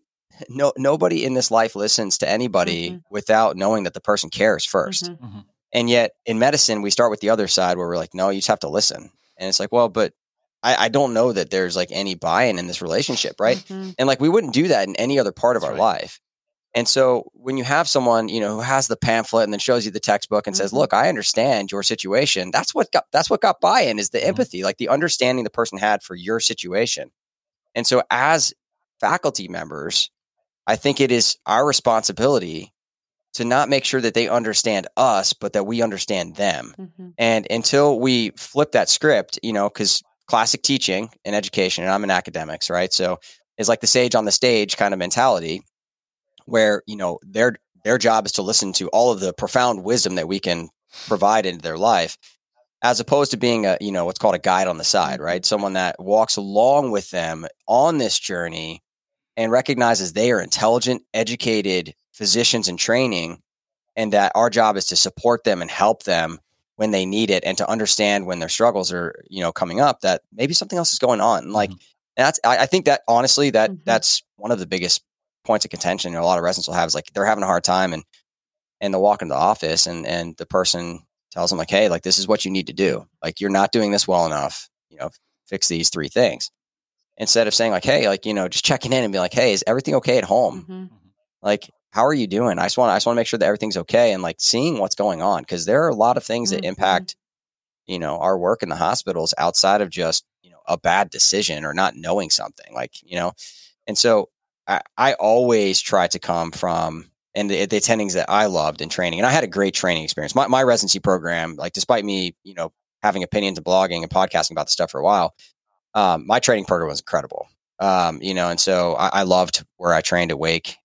C: in this life listens to anybody without knowing that the person cares first. And yet in medicine, we start with the other side where we're like, no, you just have to listen. And it's like, well, but I don't know that there's like any buy-in in this relationship, right? And like we wouldn't do that in any other part of our life. And so when you have someone, who has the pamphlet and then shows you the textbook and says, look, I understand your situation. That's what got buy-in, is the empathy, like the understanding the person had for your situation. And so as faculty members, I think it is our responsibility to not make sure that they understand us, but that we understand them. And until we flip that script, because classic teaching in education, and I'm in academics, right? So it's like the sage on the stage kind of mentality where, their job is to listen to all of the profound wisdom that we can provide into their life, as opposed to being a, what's called a guide on the side, right? Someone that walks along with them on this journey and recognizes they are intelligent, educated physicians in training, and that our job is to support them and help them when they need it, and to understand when their struggles are, coming up, that maybe something else is going on. Like I think that honestly, that's one of the biggest points of contention a lot of residents will have, is like they're having a hard time and they'll walk into the office and the person tells them like, hey, like this is what you need to do. Like you're not doing this well enough, fix these 3 things. Instead of saying like, hey, like, just checking in and be like, hey, is everything okay at home? Like, how are you doing? I just want to make sure that everything's okay, and like seeing what's going on, because there are a lot of things that impact, our work in the hospitals outside of just, a bad decision or not knowing something, like, and so I always try to come from, and the attendings that I loved in training, and I had a great training experience. My residency program, like despite me, having opinions and blogging and podcasting about the stuff for a while, my training program was incredible. And so I loved where I trained at Wake.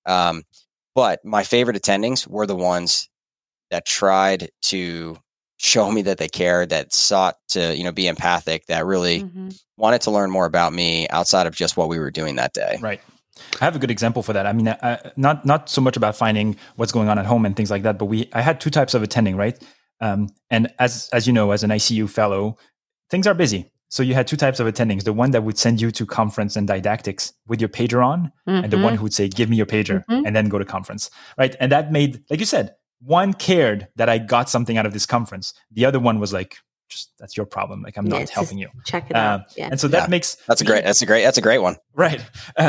C: But my favorite attendings were the ones that tried to show me that they cared, that sought to, be empathic, that really wanted to learn more about me outside of just what we were doing that day.
B: Right. I have a good example for that. I mean, not so much about finding what's going on at home and things like that, but I had 2 types of attending, right? And as you know, as an ICU fellow, things are busy. So you had 2 types of attendings: the one that would send you to conference and didactics with your pager on, and the one who would say, give me your pager and then go to conference, right? And that made, like you said, one cared that I got something out of this conference. The other one was like, just, that's your problem. Like, I'm not helping you.
A: Check it out.
B: And so that makes...
C: That's a great one.
B: Right.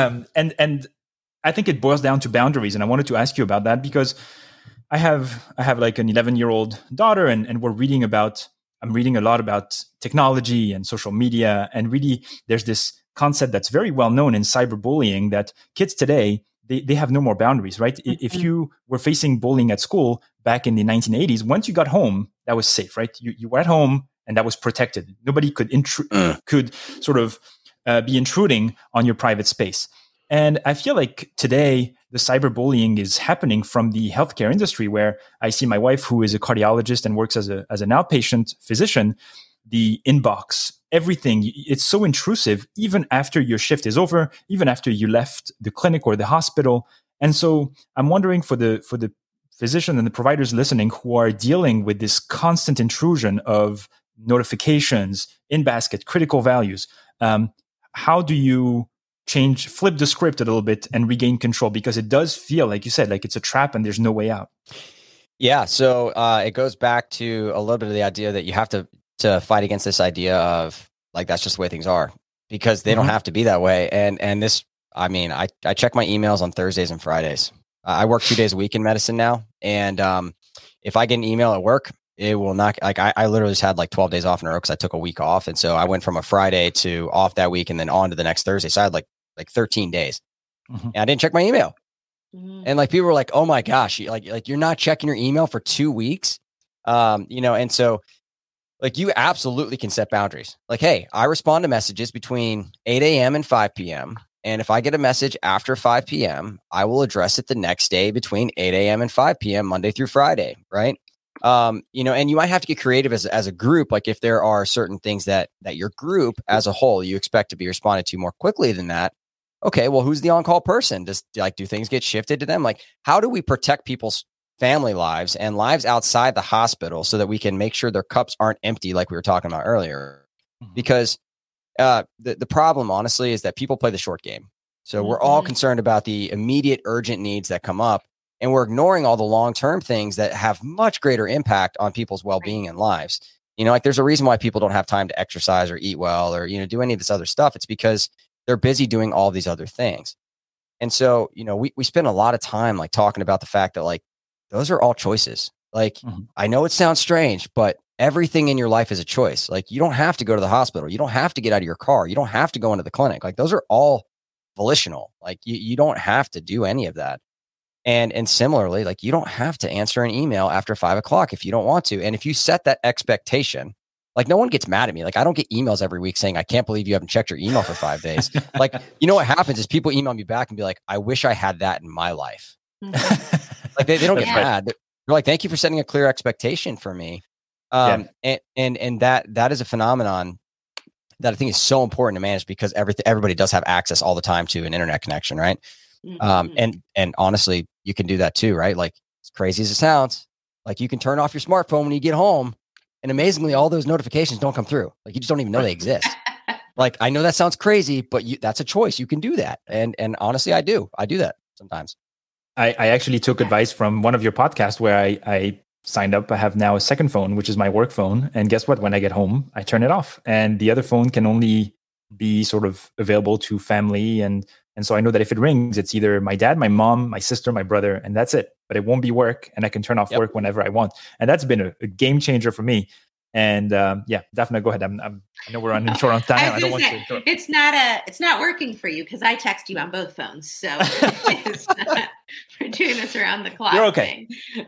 B: And I think it boils down to boundaries. And I wanted to ask you about that because I have like an 11-year-old daughter, and I'm reading a lot about technology and social media. And really, there's this concept that's very well known in cyberbullying, that kids today, they have no more boundaries, right? If you were facing bullying at school back in the 1980s, once you got home, that was safe, right? You were at home and that was protected. Nobody could sort of be intruding on your private space. And I feel like today the cyberbullying is happening from the healthcare industry, where I see my wife, who is a cardiologist and works as an outpatient physician, the inbox, everything, it's so intrusive, even after your shift is over, even after you left the clinic or the hospital. And so I'm wondering for the physician and the providers listening who are dealing with this constant intrusion of notifications, in basket, critical values, how do you flip the script a little bit and regain control? Because it does feel, like you said, like it's a trap and there's no way out.
C: Yeah. So it goes back to a little bit of the idea that you have to fight against this idea of like, that's just the way things are, because they don't have to be that way. And this, I mean, I check my emails on Thursdays and Fridays. I work 2 days a week in medicine now. And if I get an email at work, it will not, like, I literally just had like 12 days off in a row because I took a week off. And so I went from a Friday to off that week and then on to the next Thursday. So I had like 13 days and I didn't check my email. And like, people were like, oh my gosh, like you're not checking your email for 2 weeks. And so like, you absolutely can set boundaries. Like, hey, I respond to messages between 8 a.m. and 5 p.m. And if I get a message after 5 p.m., I will address it the next day between 8 a.m. and 5 p.m., Monday through Friday. Right. And you might have to get creative as a group. Like, if there are certain things that your group as a whole, you expect to be responded to more quickly than that. Okay, well, who's the on-call person? Do things get shifted to them? Like, how do we protect people's family lives and lives outside the hospital so that we can make sure their cups aren't empty, like we were talking about earlier? Because the problem, honestly, is that people play the short game. So we're all concerned about the immediate urgent needs that come up, and we're ignoring all the long-term things that have much greater impact on people's well-being and lives. Like, there's a reason why people don't have time to exercise or eat well or, do any of this other stuff. It's because they're busy doing all these other things. And so, we spend a lot of time like talking about the fact that like, those are all choices. Like, I know it sounds strange, but everything in your life is a choice. Like, you don't have to go to the hospital. You don't have to get out of your car. You don't have to go into the clinic. Like, those are all volitional. Like, you don't have to do any of that. And similarly, like, you don't have to answer an email after 5 o'clock if you don't want to. And if you set that expectation, like, no one gets mad at me. Like, I don't get emails every week saying, I can't believe you haven't checked your email for 5 days. Like, what happens is people email me back and be like, I wish I had that in my life. Like, they don't get mad. They're like, thank you for setting a clear expectation for me. And that is a phenomenon that I think is so important to manage, because everybody does have access all the time to an internet connection. Right. And honestly, you can do that too, right? Like, as crazy as it sounds, like, you can turn off your smartphone when you get home, and amazingly, all those notifications don't come through. Like, you just don't even know they exist. Like, I know that sounds crazy, but that's a choice. You can do that. And honestly, I do that sometimes.
B: I actually took advice from one of your podcasts where I signed up. I have now a second phone, which is my work phone. And guess what? When I get home, I turn it off. And the other phone can only be sort of available to family. And so I know that if it rings, it's either my dad, my mom, my sister, my brother, and that's it. But it won't be work. And I can turn off work whenever I want. And that's been a game changer for me. And Daphna, go ahead. I know we're running short on time. I don't want to.
A: It's not working for you, because I text you on both phones. So we're doing this around the clock.
B: You're okay.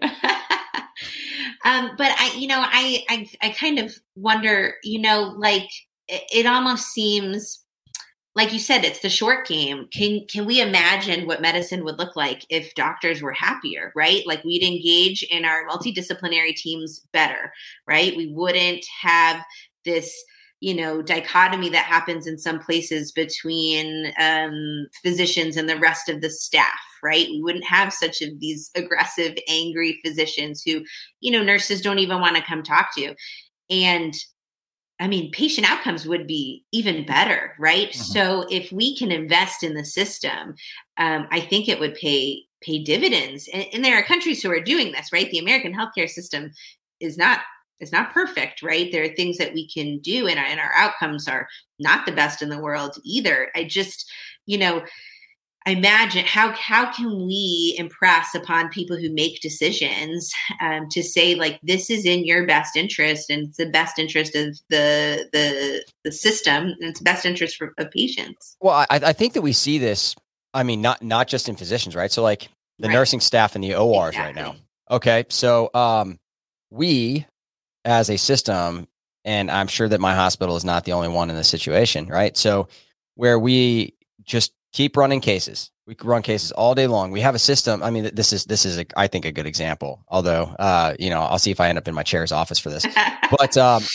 A: But I kind of wonder, like, it almost seems like you said, it's the short game. Can we imagine what medicine would look like if doctors were happier, right? Like, we'd engage in our multidisciplinary teams better, right? We wouldn't have this, dichotomy that happens in some places between physicians and the rest of the staff, right? We wouldn't have such of these aggressive, angry physicians who, nurses don't even want to come talk to. And I mean, patient outcomes would be even better, right? So if we can invest in the system, I think it would pay dividends. And there are countries who are doing this, right? The American healthcare system is not perfect, right? There are things that we can do, and our outcomes are not the best in the world either. I just, imagine how can we impress upon people who make decisions to say, like, this is in your best interest, and it's the best interest of the system, and it's the best interest of patients.
C: Well, I think that we see this. I mean, not just in physicians, right? So like the nursing staff in the ORs right now. Okay, so we as a system, and I'm sure that my hospital is not the only one in this situation, right? So where we just keep running cases, We could run cases all day long. We have a system. I mean, this is I think a good example. Although, I'll see if I end up in my chair's office for this. But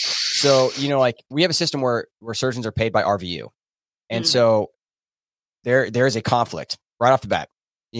C: so like we have a system where surgeons are paid by RVU, and so there is a conflict right off the bat.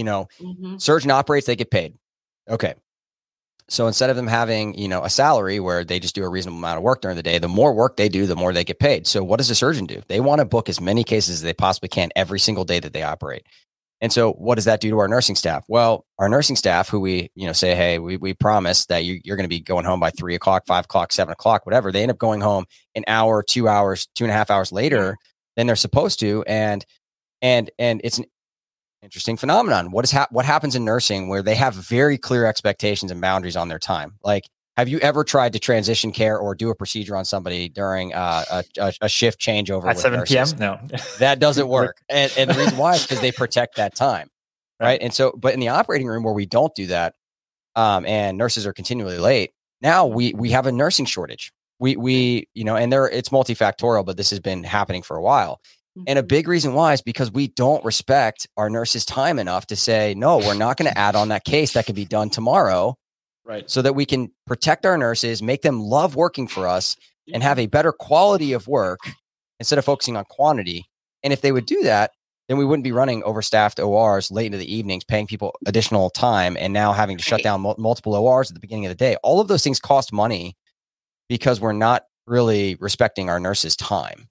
C: Surgeon operates, they get paid. Okay. So instead of them having, a salary where they just do a reasonable amount of work during the day, the more work they do, the more they get paid. So what does a surgeon do? They want to book as many cases as they possibly can every single day that they operate. And so what does that do to our nursing staff? Well, our nursing staff who we, say, hey, we promise that you're going to be going home by 3 o'clock, 5 o'clock, 7 o'clock, whatever. They end up going home an hour, 2 hours, 2.5 hours later than they're supposed to. And it's an interesting phenomenon. What happens in nursing where they have very clear expectations and boundaries on their time? Like, have you ever tried to transition care or do a procedure on somebody during a shift changeover
B: at 7 p.m.? No,
C: that doesn't work. And the reason why is because they protect that time, right? And so, but in the operating room where we don't do that, and nurses are continually late, now we have a nursing shortage. We and it's multifactorial, but this has been happening for a while. And a big reason why is because we don't respect our nurses' time enough to say, no, we're not going to add on that case that can be done tomorrow. Right. So that we can protect our nurses, make them love working for us, and have a better quality of work instead of focusing on quantity. And if they would do that, then we wouldn't be running overstaffed ORs late into the evenings, paying people additional time, and now having to shut down multiple ORs at the beginning of the day. All of those things cost money because we're not really respecting our nurses' time.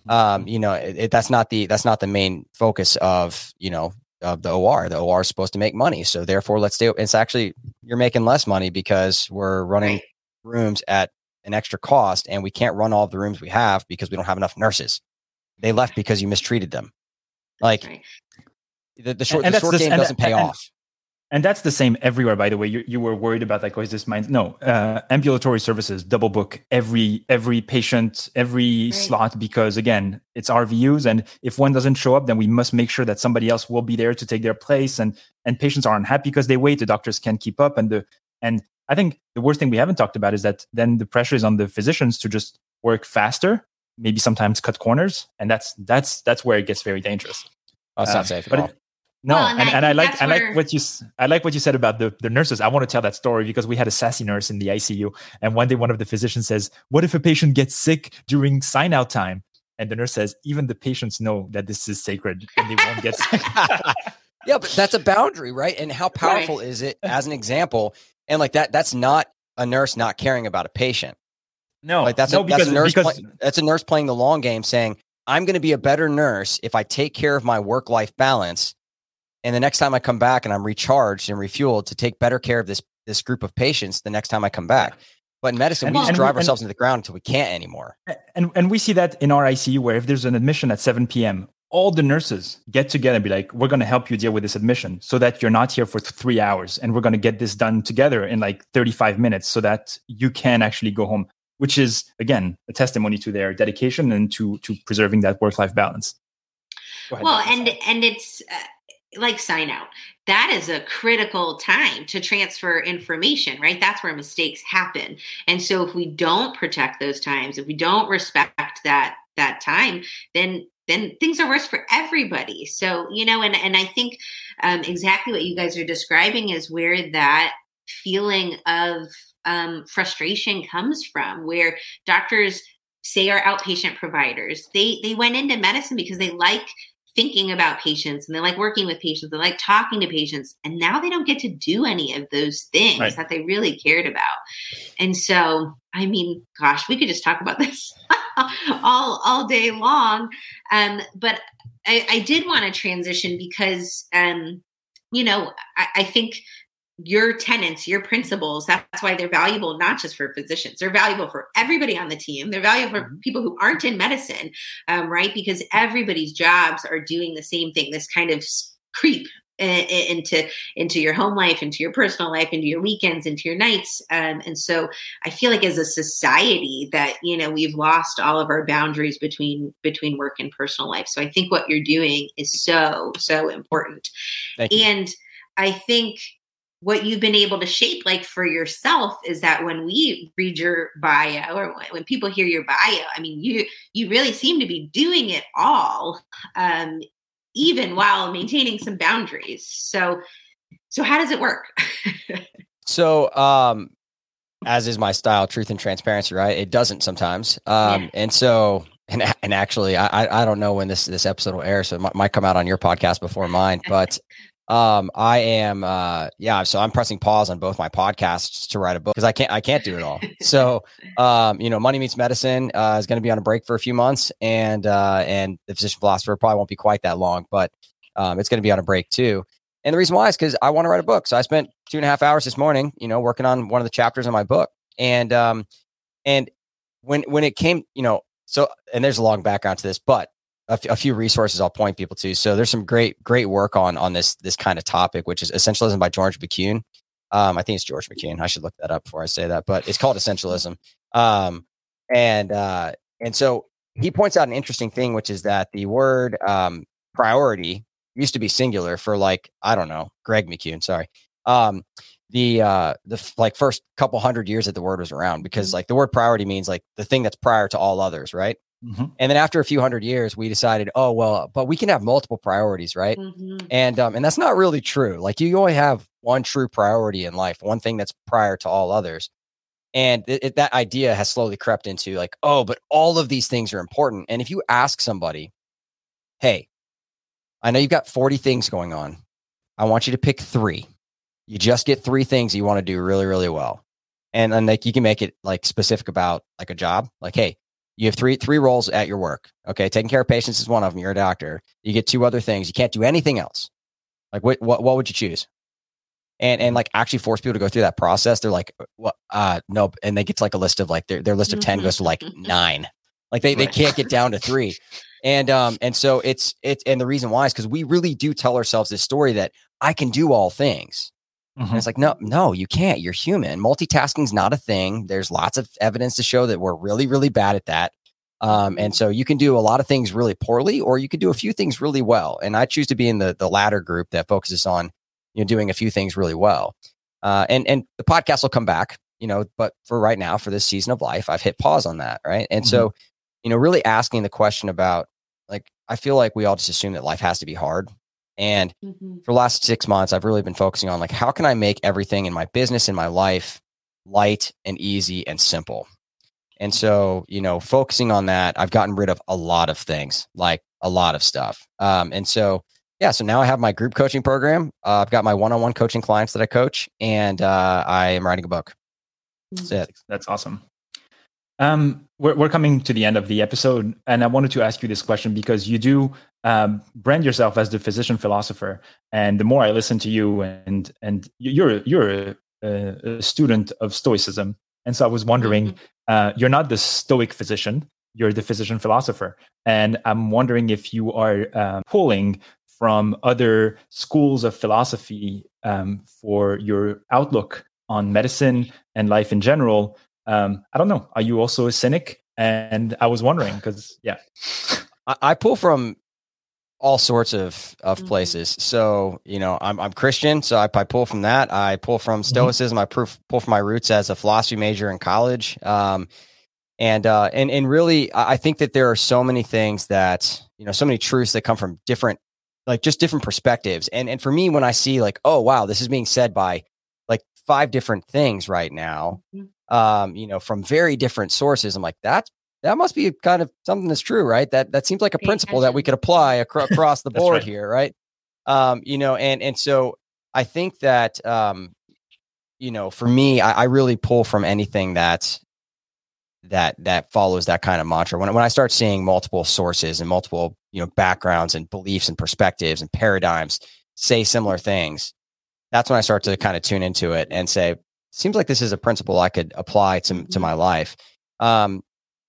C: That's not the main focus of the OR. The OR is supposed to make money, so therefore it's actually you're making less money because we're running rooms at an extra cost, and we can't run all of the rooms we have because we don't have enough nurses. They left because you mistreated them. Like the short game doesn't pay off.
B: And that's the same everywhere, by the way. You were worried about like, is this mine? No, ambulatory services double book every patient, every slot, because again, it's RVUs. And if one doesn't show up, then we must make sure that somebody else will be there to take their place. And patients are unhappy because they wait. The doctors can't keep up. And I think the worst thing we haven't talked about is that then the pressure is on the physicians to just work faster, maybe sometimes cut corners. And that's where it gets very dangerous.
C: Oh, it's not safe at all.
B: No, well, I like what you said about the nurses. I want to tell that story because we had a sassy nurse in the ICU, and one day one of the physicians says, "What if a patient gets sick during sign out time?" And the nurse says, "Even the patients know that this is sacred, and they won't get sick."
C: Yeah, but that's a boundary, right? And how powerful is it as an example? And like that's not a nurse not caring about a patient.
B: No,
C: like that's a nurse playing the long game, saying, "I'm going to be a better nurse if I take care of my work-life balance. And the next time I come back and I'm recharged and refueled to take better care of this group of patients the next time I come back." But in medicine, we just drive ourselves into the ground until we can't anymore.
B: And we see that in our ICU where if there's an admission at 7 p.m., all the nurses get together and be like, "We're going to help you deal with this admission so that you're not here for 3 hours. And we're going to get this done together in like 35 minutes so that you can actually go home," which is, again, a testimony to their dedication and to preserving that work-life balance.
A: Go ahead, well, and it's... like sign out. That is a critical time to transfer information, right? That's where mistakes happen. And so if we don't protect those times, if we don't respect that time, then things are worse for everybody. So, and I think exactly what you guys are describing is where that feeling of frustration comes from, where doctors say are outpatient providers. They went into medicine because they like thinking about patients and they like working with patients. They like talking to patients. And now they don't get to do any of those things that they really cared about. And so, I mean, gosh, we could just talk about this all day long. But I did want to transition because, I think your tenets, your principles, that's why they're valuable, not just for physicians. They're valuable for everybody on the team. They're valuable for people who aren't in medicine, right? Because everybody's jobs are doing the same thing, this kind of creep into your home life, into your personal life, into your weekends, into your nights. And so I feel like as a society that, we've lost all of our boundaries between work and personal life. So I think what you're doing is so, so important.
C: Thank you.
A: And I think what you've been able to shape like for yourself is that when we read your bio or when people hear your bio, I mean, you really seem to be doing it all. even while maintaining some boundaries. So how does it work?
C: So, as is my style, truth and transparency, right? It doesn't sometimes. And so, and actually, I don't know when this episode will air, so it might come out on your podcast before mine, but I am, so I'm pressing pause on both my podcasts to write a book because I can't do it all. So, Money Meets Medicine is going to be on a break for a few months, and The Physician Philosopher probably won't be quite that long, but it's going to be on a break too. And the reason why is because I want to write a book. So I spent 2.5 hours this morning, working on one of the chapters of my book. And when it came, and there's a long background to this, but a few resources I'll point people to. So there's some great work on this kind of topic, which is Essentialism by George McCune. I think it's George McCune. I should look that up before I say that, but it's called Essentialism. And so he points out an interesting thing, which is that the word priority used to be singular for Greg McCune. Sorry. The first couple hundred years that the word was around, because the word priority means the thing that's prior to all others. Right. Mm-hmm. And then after a few hundred years, we decided, but we can have multiple priorities. Right. Mm-hmm. And that's not really true. You only have one true priority in life, one thing that's prior to all others. And that idea has slowly crept into but all of these things are important. And if you ask somebody, hey, I know you've got 40 things going on. I want you to pick 3. You just get 3 things you want to do really, really well. And then you can make it specific about a job. Hey, you have three roles at your work. Okay. Taking care of patients is one of them. You're a doctor. You get 2 other things. You can't do anything else. What would you choose? And actually force people to go through that process. They're no. And they get to a list of their list of 10 goes to 9. They can't get down to 3. And so it's and the reason why is because we really do tell ourselves this story that I can do all things. Mm-hmm. And it's no, you can't. You're human. Multitasking is not a thing. There's lots of evidence to show that we're really, really bad at that. And so you can do a lot of things really poorly, or you can do a few things really well. And I choose to be in the latter group that focuses on, doing a few things really well. And the podcast will come back, but for right now, for this season of life, I've hit pause on that. Right. And so, really asking the question about, I feel like we all just assume that life has to be hard. And for the last 6 months, I've really been focusing on how can I make everything in my business, in my life, light and easy and simple. And so, focusing on that, I've gotten rid of a lot of things, a lot of stuff. And so, so now I have my group coaching program. I've got my one-on-one coaching clients that I coach, and I am writing a book. That's it.
B: That's awesome. We're coming to the end of the episode, and I wanted to ask you this question because you do brand yourself as the physician philosopher. And the more I listen to you, and you're a student of Stoicism, and so I was wondering, you're not the Stoic physician, you're the physician philosopher, and I'm wondering if you are pulling from other schools of philosophy for your outlook on medicine and life in general. I don't know. Are you also a cynic? And I was wondering because,
C: I pull from all sorts of places. So, I'm Christian, so I pull from that. I pull from Stoicism. I pull from my roots as a philosophy major in college. And really, I think that there are so many things that, so many truths that come from different, just different perspectives. And for me, when I see oh, wow, this is being said by 5 different things right now, from very different sources. I'm that must be kind of something that's true, right? That seems like a principle that we could apply across the board here, right? And so I think that, for me, I really pull from anything that follows that kind of mantra. When I start seeing multiple sources and multiple, backgrounds and beliefs and perspectives and paradigms say similar things, that's when I start to kind of tune into it and say, seems like this is a principle I could apply to my life. And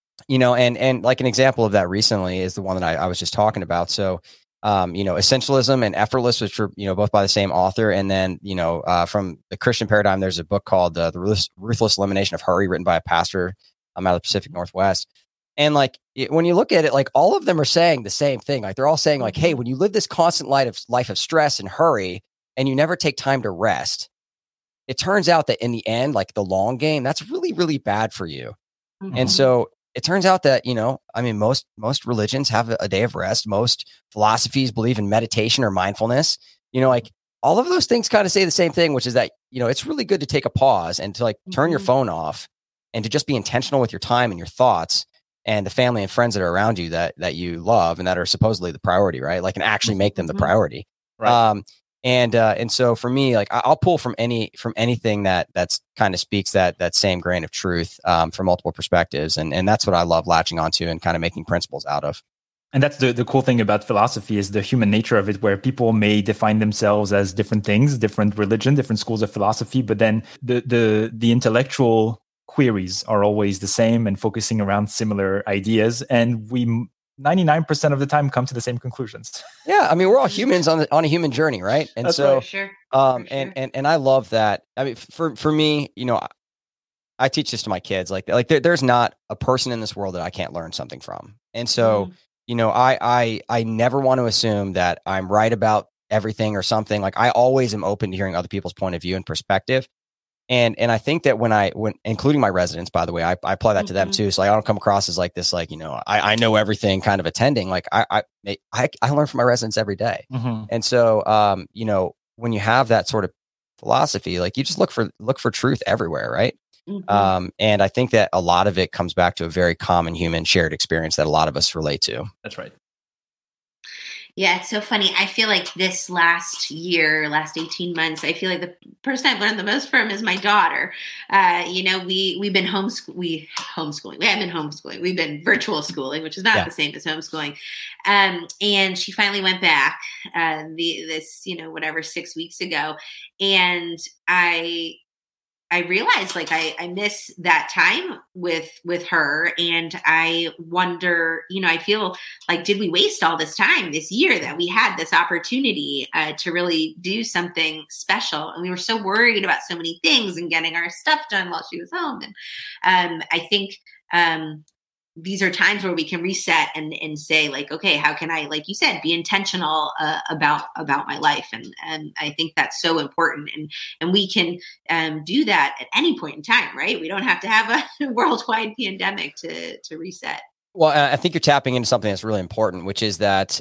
C: an example of that recently is the one that I was just talking about. So, Essentialism and Effortless, which were, both by the same author. And then, from the Christian paradigm, there's a book called The Ruthless Elimination of Hurry, written by a pastor out of the Pacific Northwest. And when you look at it, all of them are saying the same thing. They're all saying hey, when you live this constant life of stress and hurry, and you never take time to rest, it turns out that in the end, the long game, that's really, really bad for you. And so it turns out that, most religions have a day of rest. Most philosophies believe in meditation or mindfulness. Like all of those things kind of say the same thing, which is that, it's really good to take a pause and to like turn your phone off and to just be intentional with your time and your thoughts and the family and friends that are around you that you love and that are supposedly the priority, right? Like, and actually make them the priority.
B: Right.
C: And so for me, like I'll pull from anything that's kind of speaks that same grain of truth from multiple perspectives. And that's what I love latching onto and kind of making principles out of.
B: And that's the cool thing about philosophy is the human nature of it, where people may define themselves as different things, different religion, different schools of philosophy, but then the intellectual queries are always the same and focusing around similar ideas. And we 99% of the time come to the same conclusions.
C: Yeah. I mean, we're all humans on a human journey. Right. And
B: that's
C: so,
B: right.
A: Sure.
C: And I love that. I mean, for me, I teach this to my kids, like there's not a person in this world that I can't learn something from. And so, I never want to assume that I'm right about everything or something. Like I always am open to hearing other people's point of view and perspective. And I think that when including my residents, by the way, I apply that to them too. So I don't come across as like this, like, I know everything kind of attending. Like I learn from my residents every day. And so, when you have that sort of philosophy, like you just look for truth everywhere. Right. And I think that a lot of it comes back to a very common human shared experience that a lot of us relate to.
B: That's right.
A: Yeah, it's so funny. I feel like this last 18 months, I feel like the person I've learned the most from is my daughter. We've been homeschooling. We haven't been homeschooling. We've been virtual schooling, which is not the same as homeschooling. And she finally went back 6 weeks ago. And I realized like I miss that time with her, and I wonder, I feel like, did we waste all this time this year that we had this opportunity to really do something special? And we were so worried about so many things and getting our stuff done while she was home. And I think these are times where we can reset and say like, okay, how can I, like you said, be intentional about my life? And I think that's so important. And we can do that at any point in time, right? We don't have to have a worldwide pandemic to reset.
C: Well, I think you're tapping into something that's really important, which is that,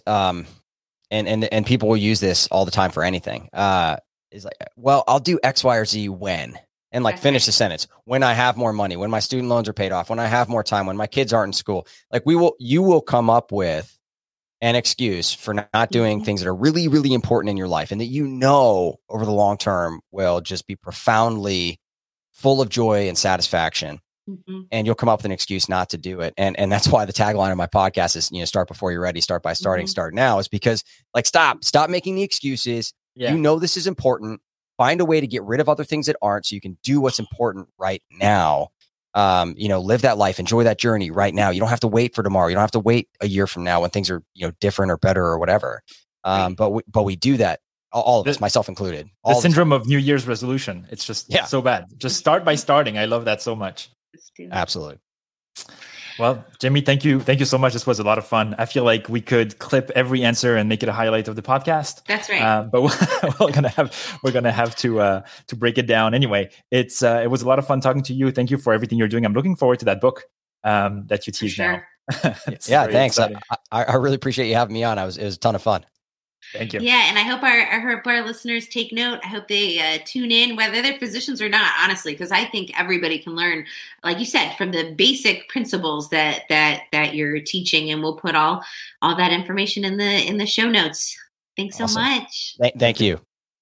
C: and people will use this all the time for anything. Is like, well, I'll do X, Y, or Z when. And like finish the sentence. When I have more money, when my student loans are paid off, when I have more time, when my kids aren't in school, like you will come up with an excuse for not doing things that are really, really important in your life. And that, over the long term will just be profoundly full of joy and satisfaction. And you'll come up with an excuse not to do it. And that's why the tagline of my podcast is, start before you're ready, start by starting, start now, is because like, stop making the excuses. Yeah. This is important. Find a way to get rid of other things that aren't, so you can do what's important right now. Live that life, enjoy that journey right now. You don't have to wait for tomorrow. You don't have to wait a year from now when things are, different or better or whatever. But we do that, all of us, myself included.
B: The syndrome of New Year's resolution. It's just so bad. Just start by starting. I love that so much.
C: Absolutely.
B: Well, Jimmy, thank you so much. This was a lot of fun. I feel like we could clip every answer and make it a highlight of the podcast.
A: That's right.
B: But we're gonna have to break it down anyway. It was a lot of fun talking to you. Thank you for everything you're doing. I'm looking forward to that book that you tease now.
C: Yeah, thanks. I really appreciate you having me on. It was a ton of fun.
B: Thank you.
A: Yeah, and I hope our listeners take note. I hope they tune in, whether they're physicians or not, honestly, because I think everybody can learn, like you said, from the basic principles that you're teaching. And we'll put all that information in the show notes. Thanks so much.
C: Thank you.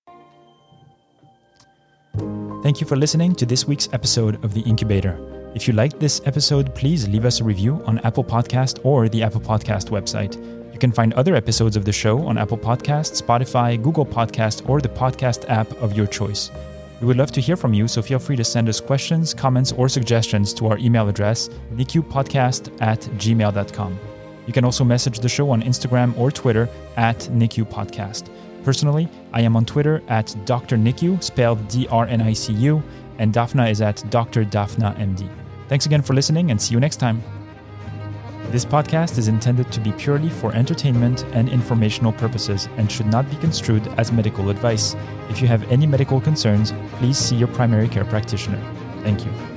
B: Thank you for listening to this week's episode of The Incubator. If you liked this episode, please leave us a review on Apple Podcast or the Apple Podcast website. You can find other episodes of the show on Apple Podcasts, Spotify, Google Podcasts, or the podcast app of your choice. We would love to hear from you, so feel free to send us questions, comments, or suggestions to our email address, nicupodcast@gmail.com. You can also message the show on Instagram or Twitter @NICUPodcast. Personally, I am on Twitter @DrNicu, spelled DRNICU, and Daphna is @Dr. Daphna MD. Thanks again for listening, and see you next time. This podcast is intended to be purely for entertainment and informational purposes and should not be construed as medical advice. If you have any medical concerns, please see your primary care practitioner. Thank you.